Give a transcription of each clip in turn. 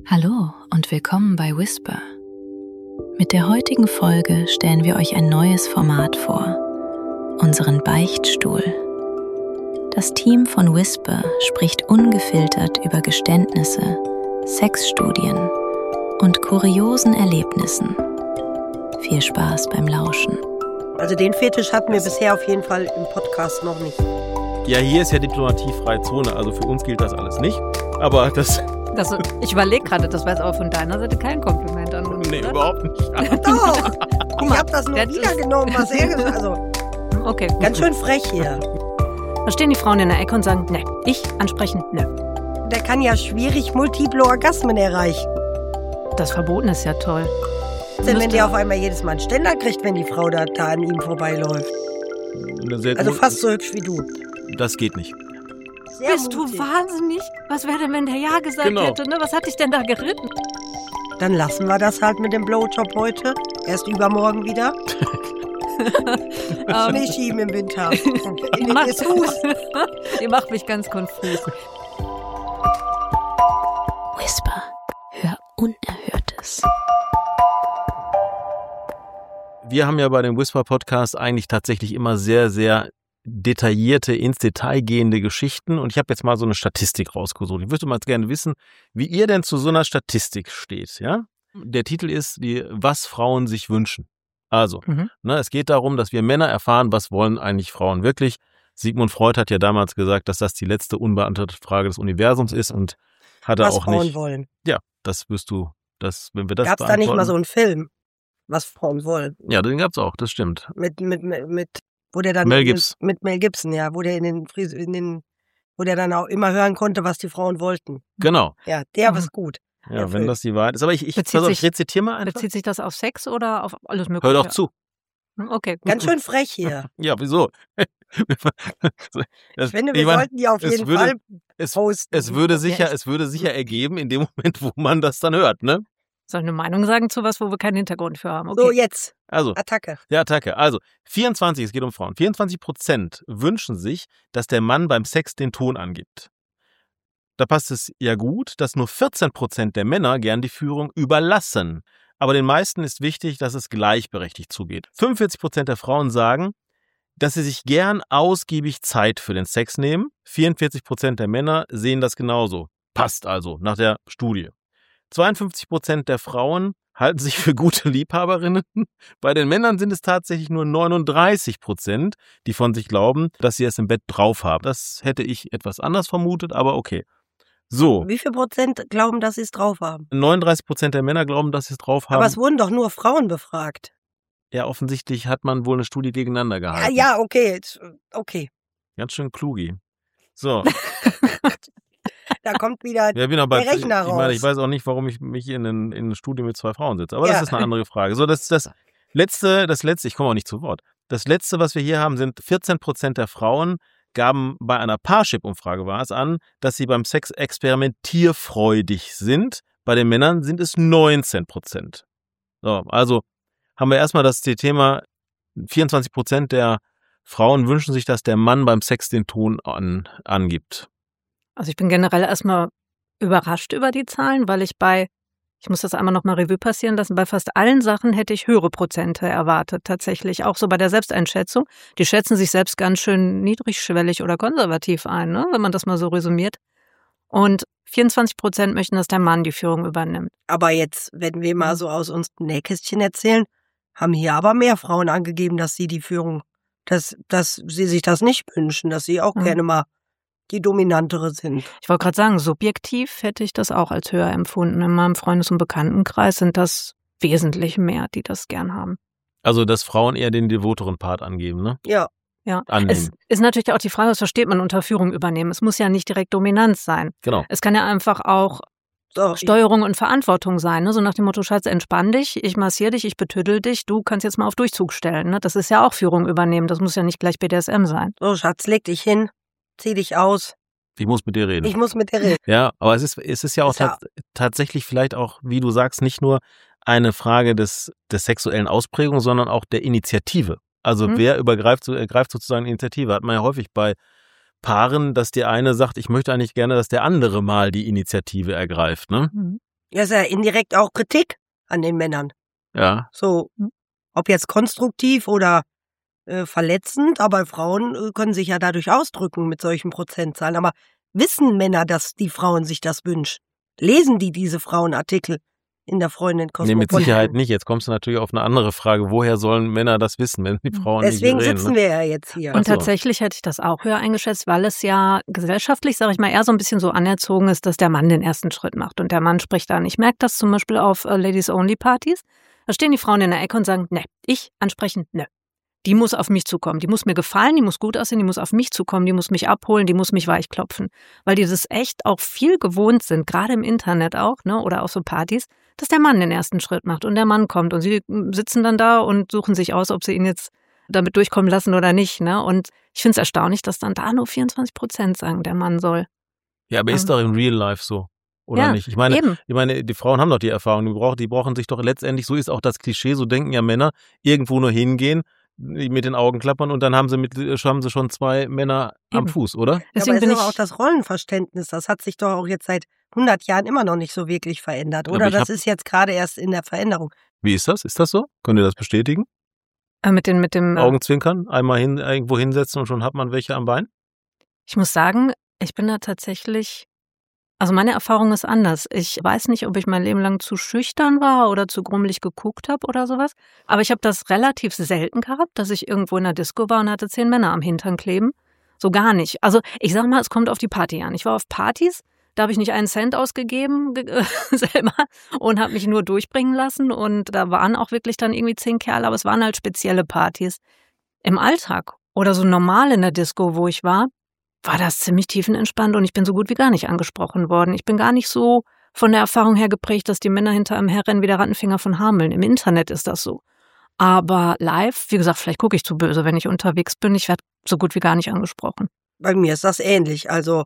Hallo und willkommen bei Whisper. Mit der heutigen Folge stellen wir euch ein neues Format vor, unseren Beichtstuhl. Das Team von Whisper spricht ungefiltert über Geständnisse, Sexstudien und kuriosen Erlebnissen. Viel Spaß beim Lauschen. Also den Fetisch hatten wir bisher auf jeden Fall im Podcast noch nicht. Ja, hier ist ja diplomatiefreie Zone, also für uns gilt das alles nicht. Aber das... Ich überlege gerade, das war jetzt aber von deiner Seite kein Kompliment an uns, Nee, oder? überhaupt nicht. Doch! Guck Ich mal, habe das nur das wiedergenommen, was er gesagt hat. Also, Okay, ganz schön frech hier. Da stehen die Frauen in der Ecke und sagen, ne, ich ansprechen, ne. Der kann ja schwierig multiple Orgasmen erreichen. Das Verboten ist ja toll. Denn wenn der auf einmal jedes Mal einen Ständer kriegt, wenn die Frau da an ihm vorbeiläuft. Also fast so hübsch wie du. Das geht nicht. Sehr Bist mutig. du wahnsinnig? Was wäre denn, wenn der Ja gesagt Genau. hätte, ne? Was hat dich denn da geritten? Dann lassen wir das halt mit dem Blowjob heute. Erst übermorgen wieder. Nicht schieben im Winter. In den Dessous. Ihr macht mich ganz konfus. Whisper, hör Unerhörtes. Wir haben ja bei dem Whisper-Podcast eigentlich tatsächlich immer sehr, sehr detaillierte, ins Detail gehende Geschichten. Und ich habe jetzt mal so eine Statistik rausgesucht. Ich würde mal gerne wissen, wie ihr denn zu so einer Statistik steht. Ja? Der Titel ist, was Frauen sich wünschen. Also, es geht darum, dass wir Männer erfahren, was wollen eigentlich Frauen wirklich. Sigmund Freud hat ja damals gesagt, dass das die letzte unbeantwortete Frage des Universums ist und hat er Was auch Frauen nicht. wollen. Ja, das wirst du, wenn wir das Gab es da nicht mal beantworten- so einen Film, was Frauen wollen? Ja, den gab's auch, das stimmt. Mit wo der dann Mel Gibson. mit Mel Gibson, ja, wo der wo der dann auch immer hören konnte, was die Frauen wollten. Genau. Ja, der war gut. Ja, Der wenn Film. das die Wahrheit ist. Aber ich Bezieht sich- rezitiere mal einfach. Bezieht sich das auf Sex oder auf alles Mögliche? Hör doch zu. Okay, gut. Ganz schön frech hier. Ja, wieso? Ich finde, wir sollten die auf es jeden würde- Fall es, posten. es würde sicher ergeben in dem Moment, wo man das dann hört, ne? Soll ich eine Meinung sagen zu was, wo wir keinen Hintergrund für haben? Okay. So, jetzt. Also, Attacke. ja, Attacke. Also, 24, es geht um Frauen. 24% wünschen sich, dass der Mann beim Sex den Ton angibt. Da passt es ja gut, dass nur 14% der Männer gern die Führung überlassen. Aber den meisten ist wichtig, dass es gleichberechtigt zugeht. 45% der Frauen sagen, dass sie sich gern ausgiebig Zeit für den Sex nehmen. 44% der Männer sehen das genauso. Passt also, nach der Studie. 52% der Frauen halten sich für gute Liebhaberinnen. Bei den Männern sind es tatsächlich nur 39%, die von sich glauben, dass sie es im Bett drauf haben. Das hätte ich etwas anders vermutet, aber okay. So, Wie viel Prozent glauben, dass sie es drauf haben? 39% der Männer glauben, dass sie es drauf haben. Aber es wurden doch nur Frauen befragt. Ja, offensichtlich hat man wohl eine Studie gegeneinander Ja, gehalten. ja, okay. Okay. Ganz schön klugi. So, Da kommt wieder ja, bin aber der Rechner ich meine, raus. ich weiß auch nicht, warum ich mich in ein Studio mit 2 Frauen sitze. Aber Ja. das ist eine andere Frage. So, das letzte, ich komme auch nicht zu Wort. Das letzte, was wir hier haben, sind 14% der Frauen gaben bei einer Parship-Umfrage war es an, dass sie beim Sex experimentierfreudig sind. Bei den Männern sind es 19%. So, also haben wir erstmal das Thema, 24% der Frauen wünschen sich, dass der Mann beim Sex den Ton angibt. Also ich bin generell erstmal überrascht über die Zahlen, weil ich muss das einmal nochmal Revue passieren lassen, bei fast allen Sachen hätte ich höhere Prozente erwartet, tatsächlich. Auch so bei der Selbsteinschätzung. Die schätzen sich selbst ganz schön niedrigschwellig oder konservativ ein, ne? Wenn man das mal so resümiert. Und 24% möchten, dass der Mann die Führung übernimmt. Aber jetzt, wenn wir mal so aus uns Nähkästchen erzählen, haben hier aber mehr Frauen angegeben, dass sie die Führung, dass sie sich das nicht wünschen, dass sie auch gerne mal die Dominantere sind. Ich wollte gerade sagen, subjektiv hätte ich das auch als höher empfunden. In meinem Freundes- und Bekanntenkreis sind das wesentlich mehr, die das gern haben. Also, dass Frauen eher den devoteren Part angeben, ne? Ja. Ja, Annehmen. es ist natürlich auch die Frage, was versteht man unter Führung übernehmen? Es muss ja nicht direkt Dominanz sein. Genau. Es kann ja einfach auch So, Steuerung und Verantwortung sein, ne? So nach dem Motto, Schatz, entspann dich, ich massiere dich, ich betüdel dich, du kannst jetzt mal auf Durchzug stellen. Ne? Das ist ja auch Führung übernehmen, das muss ja nicht gleich BDSM sein. so, Schatz, leg dich hin, zieh dich aus, Ich muss mit dir reden. ich muss mit dir reden. Ja, aber es ist ja auch Ist ja- tatsächlich vielleicht auch, wie du sagst, nicht nur eine Frage des sexuellen Ausprägung, sondern auch der Initiative. Also wer ergreift sozusagen Initiative? Hat man ja häufig bei Paaren, dass der eine sagt, ich möchte eigentlich gerne, dass der andere mal die Initiative ergreift. Ne? Ja, ist ja indirekt auch Kritik an den Männern. Ja. So, ob jetzt konstruktiv oder verletzend, aber Frauen können sich ja dadurch ausdrücken mit solchen Prozentzahlen. Aber wissen Männer, dass die Frauen sich das wünschen? Lesen die diese Frauenartikel in der Freundin Kosmopolitan? Nee, mit Sicherheit nicht. Jetzt kommst du natürlich auf eine andere Frage. Woher sollen Männer das wissen, wenn die Frauen Deswegen nicht reden? sitzen wir ja jetzt hier. Und tatsächlich hätte ich das auch höher eingeschätzt, weil es ja gesellschaftlich, sage ich mal, eher so ein bisschen so anerzogen ist, dass der Mann den ersten Schritt macht und der Mann spricht an. Ich merke das zum Beispiel auf Ladies-Only-Partys. Da stehen die Frauen in der Ecke und sagen, ne, ich ansprechen, ne. Die muss auf mich zukommen, die muss mir gefallen, die muss gut aussehen, die muss auf mich zukommen, die muss mich abholen, die muss mich weichklopfen. Weil die das echt auch viel gewohnt sind, gerade im Internet auch, ne, oder auf so Partys, dass der Mann den ersten Schritt macht und der Mann kommt und sie sitzen dann da und suchen sich aus, ob sie ihn jetzt damit durchkommen lassen oder nicht, ne. Und ich finde es erstaunlich, dass dann da nur 24% sagen, der Mann soll. Ja, aber ist doch im Real Life so. Oder ja, nicht? Ich meine, eben. die Frauen haben doch die Erfahrung, die brauchen sich doch letztendlich, so ist auch das Klischee, so denken ja Männer, irgendwo nur hingehen, mit den Augen klappern und dann haben sie schon 2 Männer am Eben. Fuß, oder? Deswegen aber bin ist ich aber auch das Rollenverständnis, das hat sich doch auch jetzt seit 100 Jahren immer noch nicht so wirklich verändert, oder? Das ist jetzt gerade erst in der Veränderung. Wie ist das? Ist das so? Könnt ihr das bestätigen? mit dem Augenzwinkern, einmal irgendwo hinsetzen und schon hat man welche am Bein? Ich muss sagen, ich bin da tatsächlich, also meine Erfahrung ist anders. Ich weiß nicht, ob ich mein Leben lang zu schüchtern war oder zu grummelig geguckt habe oder sowas. Aber ich habe das relativ selten gehabt, dass ich irgendwo in der Disco war und hatte 10 Männer am Hintern kleben. So gar nicht. Also ich sag mal, es kommt auf die Party an. Ich war auf Partys, da habe ich nicht einen Cent ausgegeben selber und habe mich nur durchbringen lassen. Und da waren auch wirklich dann irgendwie 10 Kerle, aber es waren halt spezielle Partys. Im Alltag oder so normal in der Disco, wo ich war das ziemlich tiefenentspannt und ich bin so gut wie gar nicht angesprochen worden. Ich bin gar nicht so von der Erfahrung her geprägt, dass die Männer hinter einem herrennen wie der Rattenfinger von Hameln. Im Internet ist das so. Aber live, wie gesagt, vielleicht gucke ich zu böse, wenn ich unterwegs bin. Ich werde so gut wie gar nicht angesprochen. Bei mir ist das ähnlich. Also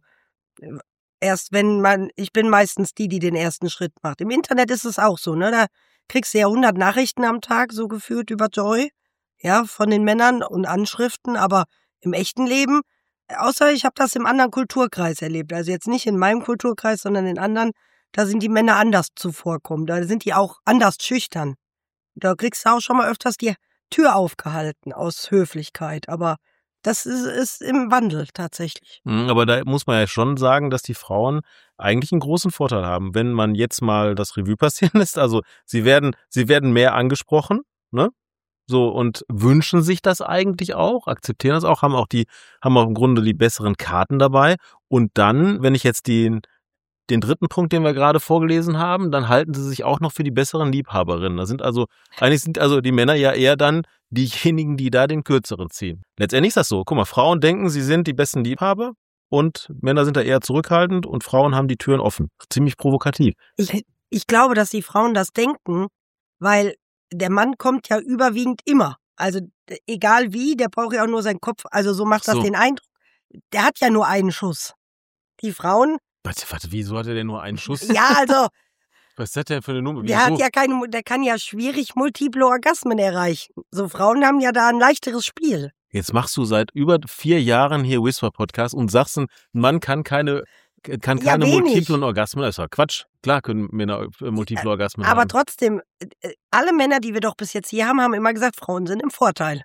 ich bin meistens die den ersten Schritt macht. Im Internet ist es auch so, ne? Da kriegst du ja 100 Nachrichten am Tag, so gefühlt über Joy, ja, von den Männern und Anschriften, aber im echten Leben, außer ich habe das im anderen Kulturkreis erlebt, also jetzt nicht in meinem Kulturkreis, sondern in anderen, da sind die Männer anders zuvorkommen, da sind die auch anders schüchtern. Da kriegst du auch schon mal öfters die Tür aufgehalten aus Höflichkeit, aber das ist im Wandel tatsächlich. Aber da muss man ja schon sagen, dass die Frauen eigentlich einen großen Vorteil haben, wenn man jetzt mal das Revue passieren lässt. Also sie werden mehr angesprochen, ne? So, und wünschen sich das eigentlich auch, akzeptieren das auch, haben auch im Grunde die besseren Karten dabei. Und dann, wenn ich jetzt den dritten Punkt, den wir gerade vorgelesen haben, dann halten sie sich auch noch für die besseren Liebhaberinnen. Eigentlich sind die Männer ja eher dann diejenigen, die da den kürzeren ziehen. Letztendlich ist das so. Guck mal, Frauen denken, sie sind die besten Liebhaber und Männer sind da eher zurückhaltend und Frauen haben die Türen offen. Ziemlich provokativ. Ich glaube, dass die Frauen das denken, weil der Mann kommt ja überwiegend immer. Also egal wie, der braucht ja auch nur seinen Kopf. Also so macht das den Eindruck. Der hat ja nur einen Schuss. Die Frauen... Warte, wieso hat er denn nur einen Schuss? Ja, also... Was ist das denn für eine Nummer? Der kann ja schwierig multiple Orgasmen erreichen. So Frauen haben ja da ein leichteres Spiel. Jetzt machst du seit über 4 Jahren hier Whisper-Podcast und sagst, ein Mann kann keine multiplen Orgasmen. Das ist doch Quatsch. Klar können Männer multiple Orgasmen haben. Aber trotzdem, alle Männer, die wir doch bis jetzt hier haben immer gesagt, Frauen sind im Vorteil.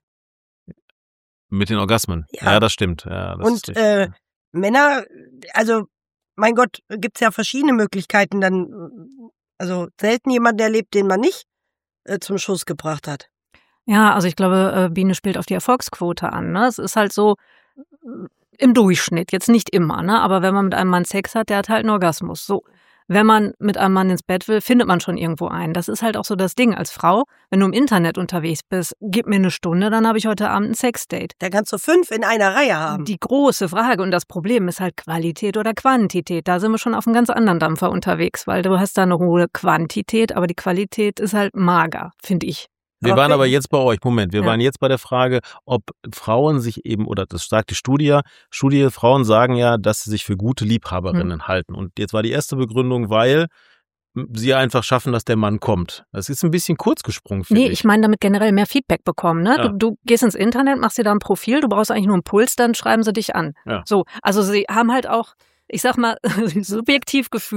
Mit den Orgasmen? Ja, das stimmt. Ja, das und ist Männer, also mein Gott, gibt's ja verschiedene Möglichkeiten. Dann, also selten jemand erlebt, den man nicht zum Schuss gebracht hat. Ja, also ich glaube, Biene spielt auf die Erfolgsquote an. Ne? Es ist halt so im Durchschnitt, jetzt nicht immer, ne? Aber wenn man mit einem Mann Sex hat, der hat halt einen Orgasmus. So. Wenn man mit einem Mann ins Bett will, findet man schon irgendwo einen. Das ist halt auch so das Ding als Frau. Wenn du im Internet unterwegs bist, gib mir eine Stunde, dann habe ich heute Abend ein Sexdate. Da kannst du 5 in einer Reihe haben. Die große Frage und das Problem ist halt Qualität oder Quantität. Da sind wir schon auf einem ganz anderen Dampfer unterwegs, weil du hast da eine hohe Quantität, aber die Qualität ist halt mager, finde ich. Wir waren aber jetzt bei euch, waren jetzt bei der Frage, ob Frauen sich eben, oder das sagt die Studie, Frauen sagen ja, dass sie sich für gute Liebhaberinnen halten. Und jetzt war die erste Begründung, weil sie einfach schaffen, dass der Mann kommt. Das ist ein bisschen kurz gesprungen, finde ich. Nee, ich meine damit generell mehr Feedback bekommen. Ne? Ja. Du gehst ins Internet, machst dir da ein Profil, du brauchst eigentlich nur einen Puls, dann schreiben sie dich an. Ja. So, also sie haben halt auch, ich sag mal, subjektiv gefühlt,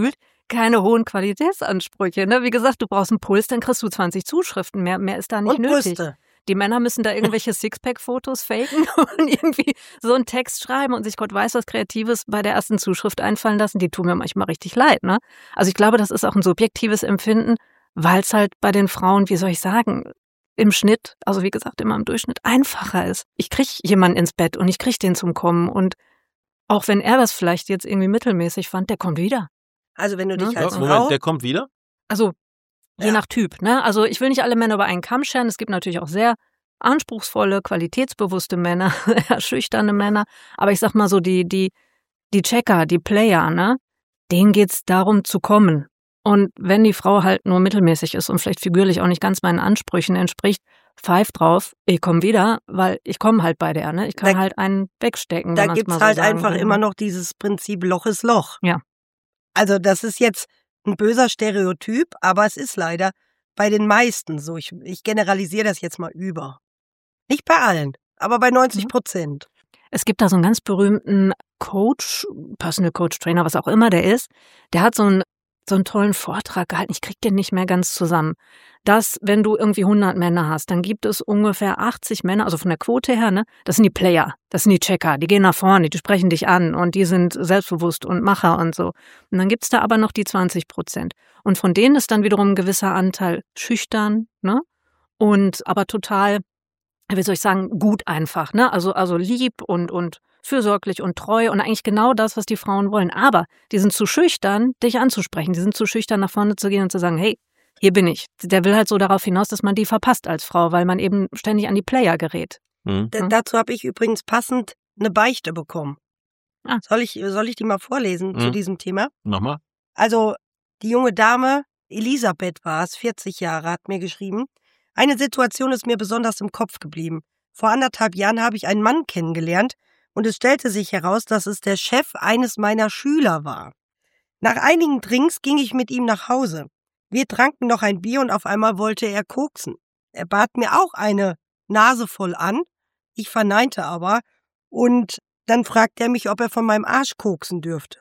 keine hohen Qualitätsansprüche. Ne? Wie gesagt, du brauchst einen Puls, dann kriegst du 20 Zuschriften. Mehr ist da nicht und nötig. Brüste. Die Männer müssen da irgendwelche Sixpack-Fotos faken und irgendwie so einen Text schreiben und sich Gott weiß was Kreatives bei der ersten Zuschrift einfallen lassen. Die tun mir manchmal richtig leid. Ne? Also ich glaube, das ist auch ein subjektives Empfinden, weil es halt bei den Frauen, wie soll ich sagen, im Schnitt, also wie gesagt, immer im Durchschnitt einfacher ist. Ich kriege jemanden ins Bett und ich kriege den zum Kommen und auch wenn er das vielleicht jetzt irgendwie mittelmäßig fand, der kommt wieder. Also wenn du dich als Frau... Moment, der kommt wieder? Also je nach Typ, ne? Also ich will nicht alle Männer über einen Kamm scheren. Es gibt natürlich auch sehr anspruchsvolle, qualitätsbewusste Männer, schüchterne Männer. Aber ich sag mal so, die Checker, die Player, ne? Denen geht's darum zu kommen. Und wenn die Frau halt nur mittelmäßig ist und vielleicht figürlich auch nicht ganz meinen Ansprüchen entspricht, pfeif drauf, ich komme wieder, weil ich komme halt bei der, ne? Ich kann halt einen wegstecken. Da gibt's mal so halt sagen einfach will. immer noch dieses Prinzip Loch ist Loch. Ja. Also das ist jetzt ein böser Stereotyp, aber es ist leider bei den meisten so. Ich generalisiere das jetzt mal über. Nicht bei allen, aber bei 90%. Es gibt da so einen ganz berühmten Coach, Personal Coach, Trainer, was auch immer der ist. Der hat so einen tollen Vortrag gehalten. Ich krieg den nicht mehr ganz zusammen. Dass, wenn du irgendwie 100 Männer hast, dann gibt es ungefähr 80 Männer, also von der Quote her, ne? Das sind die Player, das sind die Checker, die gehen nach vorne, die sprechen dich an und die sind selbstbewusst und Macher und so. Und dann gibt's da aber noch die 20%. Und von denen ist dann wiederum ein gewisser Anteil schüchtern, ne? Und aber total, wie soll ich sagen, gut einfach, ne? Also lieb und fürsorglich und treu und eigentlich genau das, was die Frauen wollen. Aber die sind zu schüchtern, dich anzusprechen. Die sind zu schüchtern, nach vorne zu gehen und zu sagen, hey, hier bin ich. Der will halt so darauf hinaus, dass man die verpasst als Frau, weil man eben ständig an die Player gerät. Dazu habe ich übrigens passend eine Beichte bekommen. Ah. Soll ich die mal vorlesen zu diesem Thema? Mach mal. Also die junge Dame, Elisabeth war es, 40 Jahre, hat mir geschrieben, eine Situation ist mir besonders im Kopf geblieben. Vor 1,5 Jahren habe ich einen Mann kennengelernt und es stellte sich heraus, dass es der Chef eines meiner Schüler war. Nach einigen Drinks ging ich mit ihm nach Hause. Wir tranken noch ein Bier und auf einmal wollte er koksen. Er bat mir auch eine Nase voll an. Ich verneinte aber und dann fragte er mich, ob er von meinem Arsch koksen dürfte.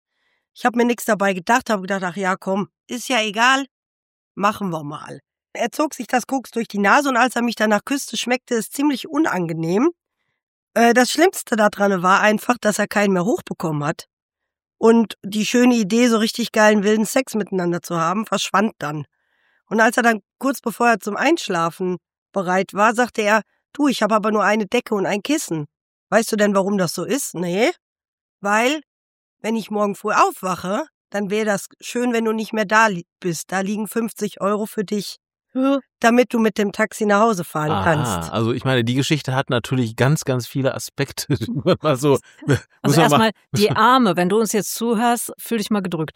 Ich habe mir nichts dabei gedacht, habe gedacht, ach ja, komm, ist ja egal, machen wir mal. Er zog sich das Koks durch die Nase und als er mich danach küsste, schmeckte es ziemlich unangenehm. Das Schlimmste daran war einfach, dass er keinen mehr hochbekommen hat. Und die schöne Idee, so richtig geilen wilden Sex miteinander zu haben, verschwand dann. Und als er dann kurz bevor er zum Einschlafen bereit war, sagte er, du, ich habe aber nur eine Decke und ein Kissen. Weißt du denn, warum das so ist? Nee, weil, wenn ich morgen früh aufwache, dann wäre das schön, wenn du nicht mehr da bist. Da liegen 50 € für dich, damit du mit dem Taxi nach Hause fahren kannst. Also ich meine, die Geschichte hat natürlich ganz, ganz viele Aspekte. Also erstmal die Arme, wenn du uns jetzt zuhörst, fühl dich mal gedrückt.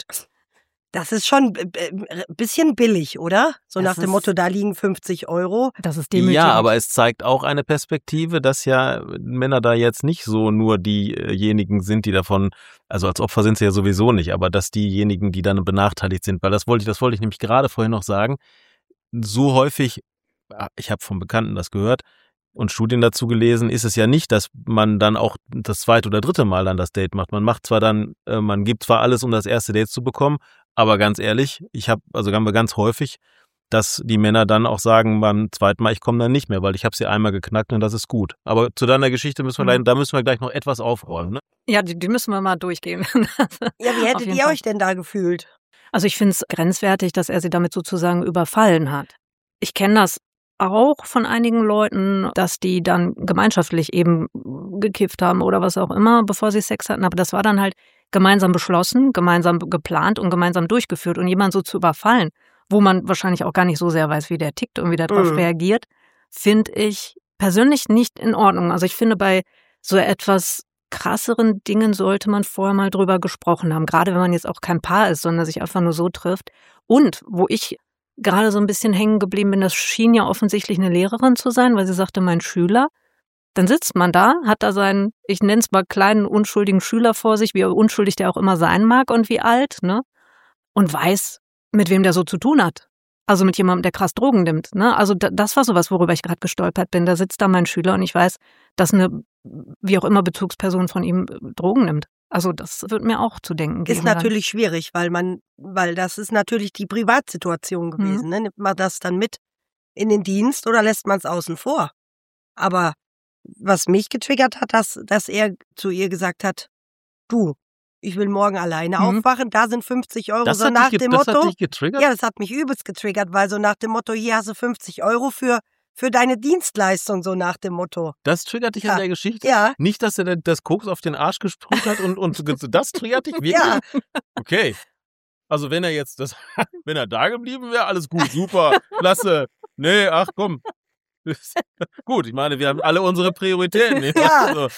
Das ist schon ein bisschen billig, oder? So nach dem Motto, da liegen 50 €. Das ist demütigend. Ja, aber es zeigt auch eine Perspektive, dass ja Männer da jetzt nicht so nur diejenigen sind, die davon, also als Opfer sind sie ja sowieso nicht, aber dass diejenigen, die dann benachteiligt sind, weil das wollte ich nämlich gerade vorhin noch sagen, so häufig, ich habe von Bekannten das gehört und Studien dazu gelesen, ist es ja nicht, dass man dann auch das zweite oder dritte Mal dann das Date macht. Man macht zwar dann, man gibt zwar alles, um das erste Date zu bekommen, aber ganz ehrlich, haben wir ganz häufig, dass die Männer dann auch sagen beim zweiten Mal, ich komme dann nicht mehr, weil ich habe sie einmal geknackt und das ist gut. Aber zu deiner Geschichte müssen wir gleich noch etwas aufräumen, ne? Ja, die müssen wir mal durchgehen. Ja, wie hättet ihr euch denn da gefühlt? Also ich finde es grenzwertig, dass er sie damit sozusagen überfallen hat. Ich kenne das auch von einigen Leuten, dass die dann gemeinschaftlich eben gekifft haben oder was auch immer, bevor sie Sex hatten. Aber das war dann halt gemeinsam beschlossen, gemeinsam geplant und gemeinsam durchgeführt. Und jemanden so zu überfallen, wo man wahrscheinlich auch gar nicht so sehr weiß, wie der tickt und wie der darauf reagiert, finde ich persönlich nicht in Ordnung. Also ich finde, bei so etwas krasseren Dingen sollte man vorher mal drüber gesprochen haben. Gerade wenn man jetzt auch kein Paar ist, sondern sich einfach nur so trifft. Und wo ich gerade so ein bisschen hängen geblieben bin, das schien ja offensichtlich eine Lehrerin zu sein, weil sie sagte, mein Schüler. Dann sitzt man da, hat da seinen, ich nenne es mal kleinen, unschuldigen Schüler vor sich, wie unschuldig der auch immer sein mag und wie alt, ne? Und weiß, mit wem der so zu tun hat. Also mit jemandem, der krass Drogen nimmt, ne? Also das war sowas, worüber ich gerade gestolpert bin. Da sitzt da mein Schüler und ich weiß, dass eine, wie auch immer, Bezugsperson von ihm Drogen nimmt. Also das wird mir auch zu denken geben. Ist natürlich schwierig, weil das ist natürlich die Privatsituation gewesen. Ne? Nimmt man das dann mit in den Dienst oder lässt man es außen vor? Aber was mich getriggert hat, dass er zu ihr gesagt hat, du, ich will morgen alleine aufwachen, da sind 50 Euro, so nach dem Motto. Das hat dich getriggert? Ja, das hat mich übelst getriggert, weil so nach dem Motto, hier hast du 50 Euro für deine Dienstleistung, so nach dem Motto. Das triggert dich an der Geschichte? Ja. Nicht, dass er das Koks auf den Arsch gesprüht hat und das triggert dich wirklich? Ja. Okay. Also wenn er da geblieben wäre, alles gut, super, klasse. Nee, ach komm. Gut, ich meine, wir haben alle unsere Prioritäten. Ja. Also,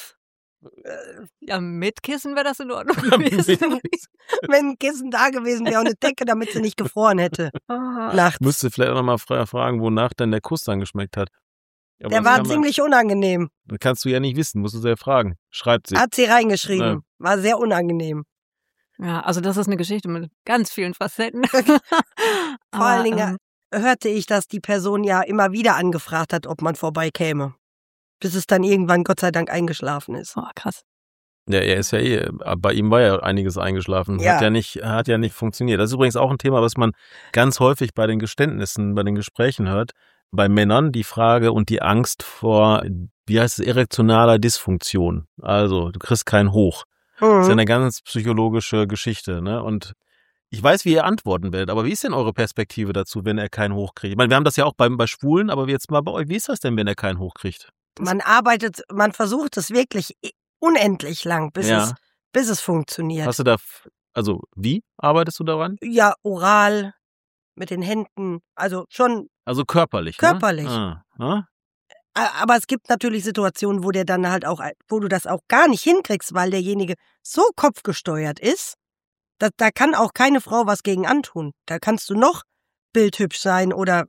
Ja, mit Kissen wäre das in Ordnung gewesen. Wenn ein Kissen da gewesen wäre und eine Decke, damit sie nicht gefroren hätte. Nachts. müsste vielleicht auch nochmal fragen, wonach dann der Kuss dann geschmeckt hat. Aber Der war ziemlich unangenehm. Das kannst du ja nicht wissen, musst du sehr fragen. Schreibt sie. Hat sie reingeschrieben. War sehr unangenehm. Ja, also das ist eine Geschichte mit ganz vielen Facetten. Vor allen Dingen hörte ich, dass die Person ja immer wieder angefragt hat, ob man vorbeikäme. Bis es dann irgendwann Gott sei Dank eingeschlafen ist. Oh, krass. Ja, er ist ja bei ihm war ja einiges eingeschlafen. Ja. Hat ja nicht funktioniert. Das ist übrigens auch ein Thema, was man ganz häufig bei den Geständnissen, bei den Gesprächen hört. Bei Männern die Frage und die Angst vor, wie heißt es, erektionaler Dysfunktion. Also, du kriegst keinen Hoch. Das ist ja eine ganz psychologische Geschichte, ne? Und ich weiß, wie ihr antworten werdet, aber wie ist denn eure Perspektive dazu, wenn er keinen Hoch kriegt? Ich meine, wir haben das ja auch bei Schwulen, aber jetzt mal bei euch, wie ist das denn, wenn er keinen Hoch kriegt? Man versucht es wirklich unendlich lang, bis es funktioniert. Hast du wie arbeitest du daran? Ja, oral, mit den Händen, also schon. Also körperlich. Körperlich. Ne? Aber es gibt natürlich Situationen, wo der dann halt auch, wo du das auch gar nicht hinkriegst, weil derjenige so kopfgesteuert ist, da kann auch keine Frau was gegen antun. Da kannst du noch bildhübsch sein oder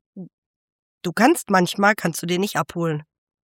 manchmal kannst du den nicht abholen.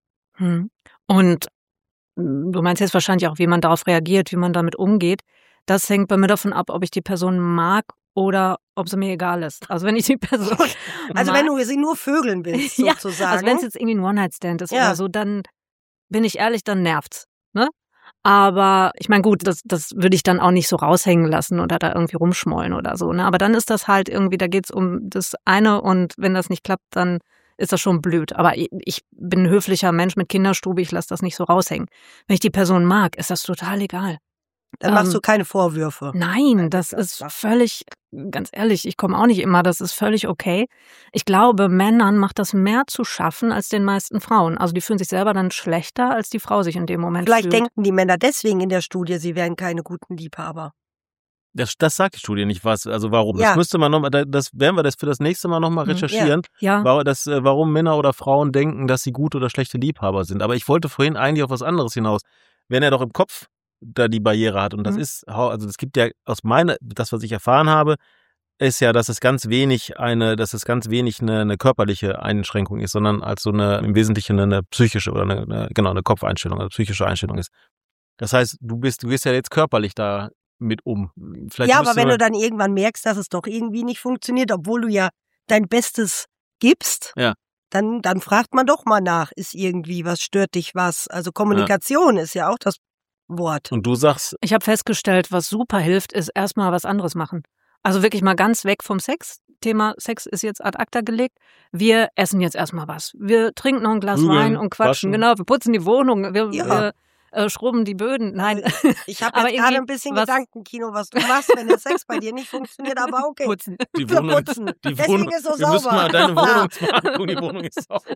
Und du meinst jetzt wahrscheinlich auch, wie man darauf reagiert, wie man damit umgeht. Das hängt bei mir davon ab, ob ich die Person mag oder ob sie mir egal ist. Also wenn ich die Person Also wenn du sie nur vögeln willst, sozusagen. Ja, also wenn es jetzt irgendwie ein One-Night-Stand ist oder so, dann bin ich ehrlich, dann nervt's. Ne? Aber ich meine, gut, das würde ich dann auch nicht so raushängen lassen oder da irgendwie rumschmollen oder so. Ne? Aber dann ist das halt irgendwie, da geht's um das eine und wenn das nicht klappt, dann ist das schon blöd. Aber ich bin ein höflicher Mensch mit Kinderstube, ich lasse das nicht so raushängen. Wenn ich die Person mag, ist das total egal. Dann machst du keine Vorwürfe. Nein, das ist völlig, ganz ehrlich, ich komme auch nicht immer, das ist völlig okay. Ich glaube, Männern macht das mehr zu schaffen als den meisten Frauen. Also die fühlen sich selber dann schlechter, als die Frau sich in dem Moment Vielleicht fühlt. denken die Männer deswegen in der Studie, sie wären keine guten Liebhaber. Das sagt die Studie nicht was. Also warum? Ja. Das müsste man nochmal, das werden wir das für das nächste Mal nochmal recherchieren. Ja. Warum Männer oder Frauen denken, dass sie gute oder schlechte Liebhaber sind. Aber ich wollte vorhin eigentlich auf was anderes hinaus. Wenn er doch im Kopf da die Barriere hat, und das ist, also es gibt ja das, was ich erfahren habe, ist ja, dass es ganz wenig eine körperliche Einschränkung ist, sondern als so im Wesentlichen eine psychische oder eine Kopfeinstellung, also psychische Einstellung ist. Das heißt, du gehst ja jetzt körperlich da mit um. Vielleicht aber wenn du dann irgendwann merkst, dass es doch irgendwie nicht funktioniert, obwohl du ja dein Bestes gibst, dann fragt man doch mal nach, ist irgendwie was, stört dich was? Also Kommunikation ist ja auch das Wort. Und du sagst? Ich habe festgestellt, was super hilft, ist erstmal was anderes machen. Also wirklich mal ganz weg vom Sex. Thema Sex ist jetzt ad acta gelegt. Wir essen jetzt erstmal was. Wir trinken noch ein Glas Wein und quatschen. Waschen. Genau, wir putzen die Wohnung. Wir schrubben die Böden. Nein. Ich habe jetzt gerade ein bisschen Gedankenkino, was du machst, wenn der Sex bei dir nicht funktioniert, aber okay. Putzen. Die Wohnung, putzen. Deswegen ist so wir müssen sauber. mal deine Wohnung machen. Die Wohnung ist sauber.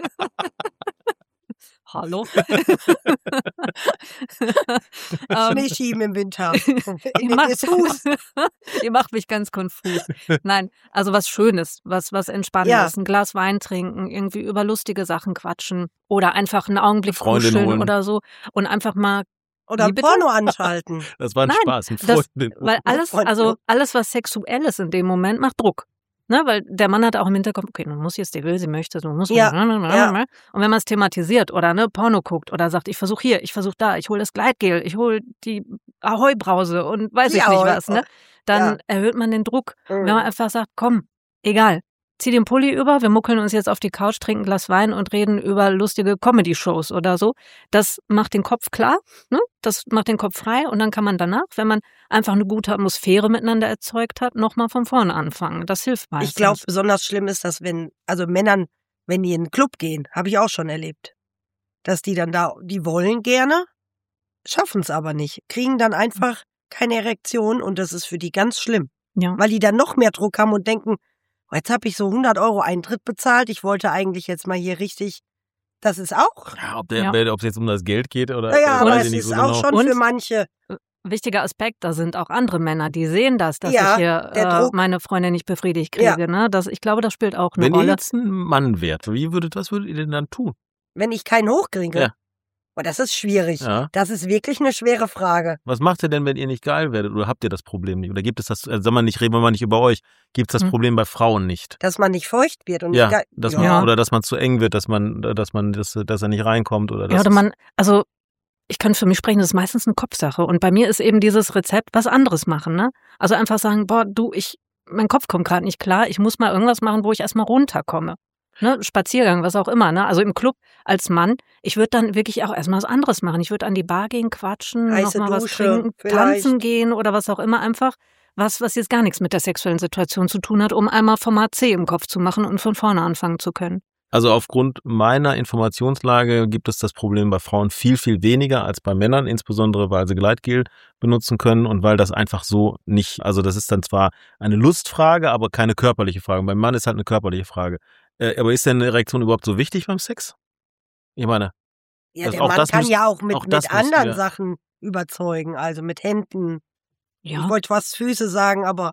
Hallo? Schnee schieben im Winter. In den Fuß. Ihr macht mich ganz konfus. Nein, also was Schönes, was Entspannendes. Ein Glas Wein trinken, irgendwie über lustige Sachen quatschen oder einfach einen Augenblick kuscheln oder so und einfach mal oder Porno anschalten. Das war ein Spaß. Weil alles, was sexuell ist in dem Moment, macht Druck. Ne, weil der Mann hat auch im Hinterkopf, okay, du musst jetzt, die will, sie möchte, du musst. Und wenn man es thematisiert oder Porno guckt oder sagt, ich versuche hier, ich versuche da, ich hole das Gleitgel, ich hole die Ahoi-Brause und weiß ich nicht was, ne, dann erhöht man den Druck. Wenn man einfach sagt, komm, egal, zieh den Pulli über, wir muckeln uns jetzt auf die Couch, trinken ein Glas Wein und reden über lustige Comedy-Shows oder so. Das macht den Kopf klar, ne? Das macht den Kopf frei und dann kann man danach, wenn man einfach eine gute Atmosphäre miteinander erzeugt hat, nochmal von vorne anfangen. Das hilft meistens. Ich glaube, besonders schlimm ist das, Männern, wenn die in den Club gehen, habe ich auch schon erlebt, dass die dann da, die wollen gerne, schaffen es aber nicht, kriegen dann einfach keine Erektion und das ist für die ganz schlimm. Ja. Weil die dann noch mehr Druck haben und denken, jetzt habe ich so 100 € Eintritt bezahlt, ich wollte eigentlich jetzt mal hier richtig, das ist auch. Ja, ob es jetzt um das Geld geht oder Ja, aber weiß es ich nicht ist so auch genau. schon für manche. Wichtiger Aspekt, da sind auch andere Männer, die sehen das, dass Ja, ich der hier Druck. meine Freundin nicht befriedigt kriege. Ja. Ne? Ich glaube, das spielt auch eine Wenn ihr Rolle. jetzt ein Mann wärt, was würdet ihr denn dann tun? Wenn ich keinen hochkriege. Ja. Oh, das ist schwierig. Ja. Das ist wirklich eine schwere Frage. Was macht ihr denn, wenn ihr nicht geil werdet? Oder habt ihr das Problem nicht? Oder gibt es das, reden wir mal nicht über euch, gibt es das Problem bei Frauen nicht? Dass man nicht feucht wird und Ja, nicht dass ja. man, oder dass man zu eng wird, dass er nicht reinkommt oder Ja, oder ich kann für mich sprechen, das ist meistens eine Kopfsache. Und bei mir ist eben dieses Rezept was anderes machen, ne? Also einfach sagen, mein Kopf kommt gerade nicht klar, ich muss mal irgendwas machen, wo ich erstmal runterkomme. Ne? Spaziergang, was auch immer, ne? Also im Club als Mann, ich würde dann wirklich auch erstmal was anderes machen. Ich würde an die Bar gehen, quatschen, Heiße nochmal was Dusche, trinken, vielleicht. tanzen gehen oder was auch immer, einfach was jetzt gar nichts mit der sexuellen Situation zu tun hat, um einmal Format C im Kopf zu machen und von vorne anfangen zu können. Also aufgrund meiner Informationslage gibt es das Problem bei Frauen viel, viel weniger als bei Männern, insbesondere weil sie Gleitgel benutzen können und weil das einfach so nicht, also das ist dann zwar eine Lustfrage, aber keine körperliche Frage. Beim Mann ist halt eine körperliche Frage. Aber ist denn eine Erektion überhaupt so wichtig beim Sex? Ich meine, Ja, der Mann kann ja auch mit anderen Sachen überzeugen, also mit Händen. Ja. Ich wollte fast Füße sagen, aber